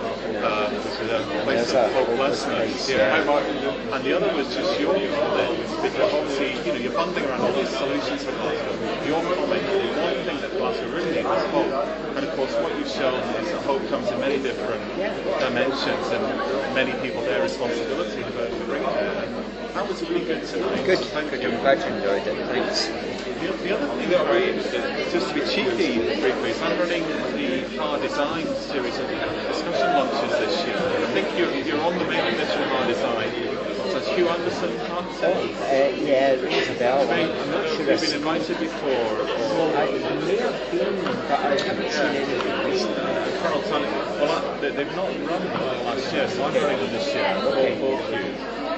um, which was a place of hopelessness. Yeah, and the other was just your comment, because obviously, you know, you're bundling around all these solutions for Glasgow. Your comment, the one thing that Glasgow really needs is hope. And of course, what you've shown is that hope comes in many different dimensions, and many people bear responsibility for bringing it. That was really good tonight. Good, Thank good. you. I'm glad you enjoyed it. Thanks. The, the other thing that I, just to be cheeky briefly, is I'm running the Hard Design series of discussion lunches this year. I think you're, you're on the main edition of Hard Design. So it's Hugh Anderson, Oh, architect. uh, yeah, it rings a bell. I'm not sure You've it's... been invited before. Or, I may have been, but I haven't seen anything recently. Carol Tully. Well, I, they, they've not run them last year, so I'm running them this year. Okay. For Hugh.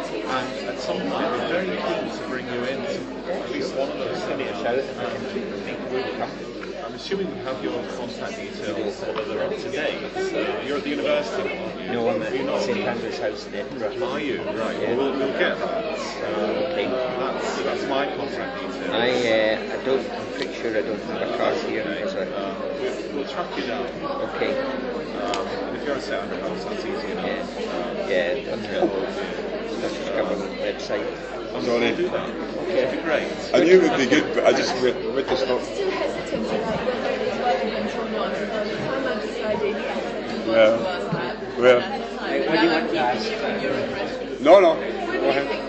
And at some point, we're very keen to bring you in to at least one of those. Send me a shout if I can think of where to come. I'm assuming you have your contact details, although they're up to date. Uh, you're at the university, aren't you? No, I'm at You're not. St Andrew's House in Edinburgh. Are you? Right. Yeah. Well, we'll, we'll get that. Uh, Okay. That's, that's my contact details. I, uh, I don't, I'm pretty sure I don't have a card here. Okay. Because I, Uh, we'll, we'll track you down. okay. Um, and if you're at St Andrew's House, that's easy enough. Yeah. Um, Yeah, you can that's get cool. hold of you. British Government website. I'm Sorry. going to do that. Okay. That'd be great. I knew it would be good, but I just with, with the stop. Still hesitant about whether it is relevant or not. So by the time I decided yes, I do want Well, to ask that. well. At the time, Right, but what do you now want I'm to keeping ask? you from your impression. No, no. What Go do you ahead. think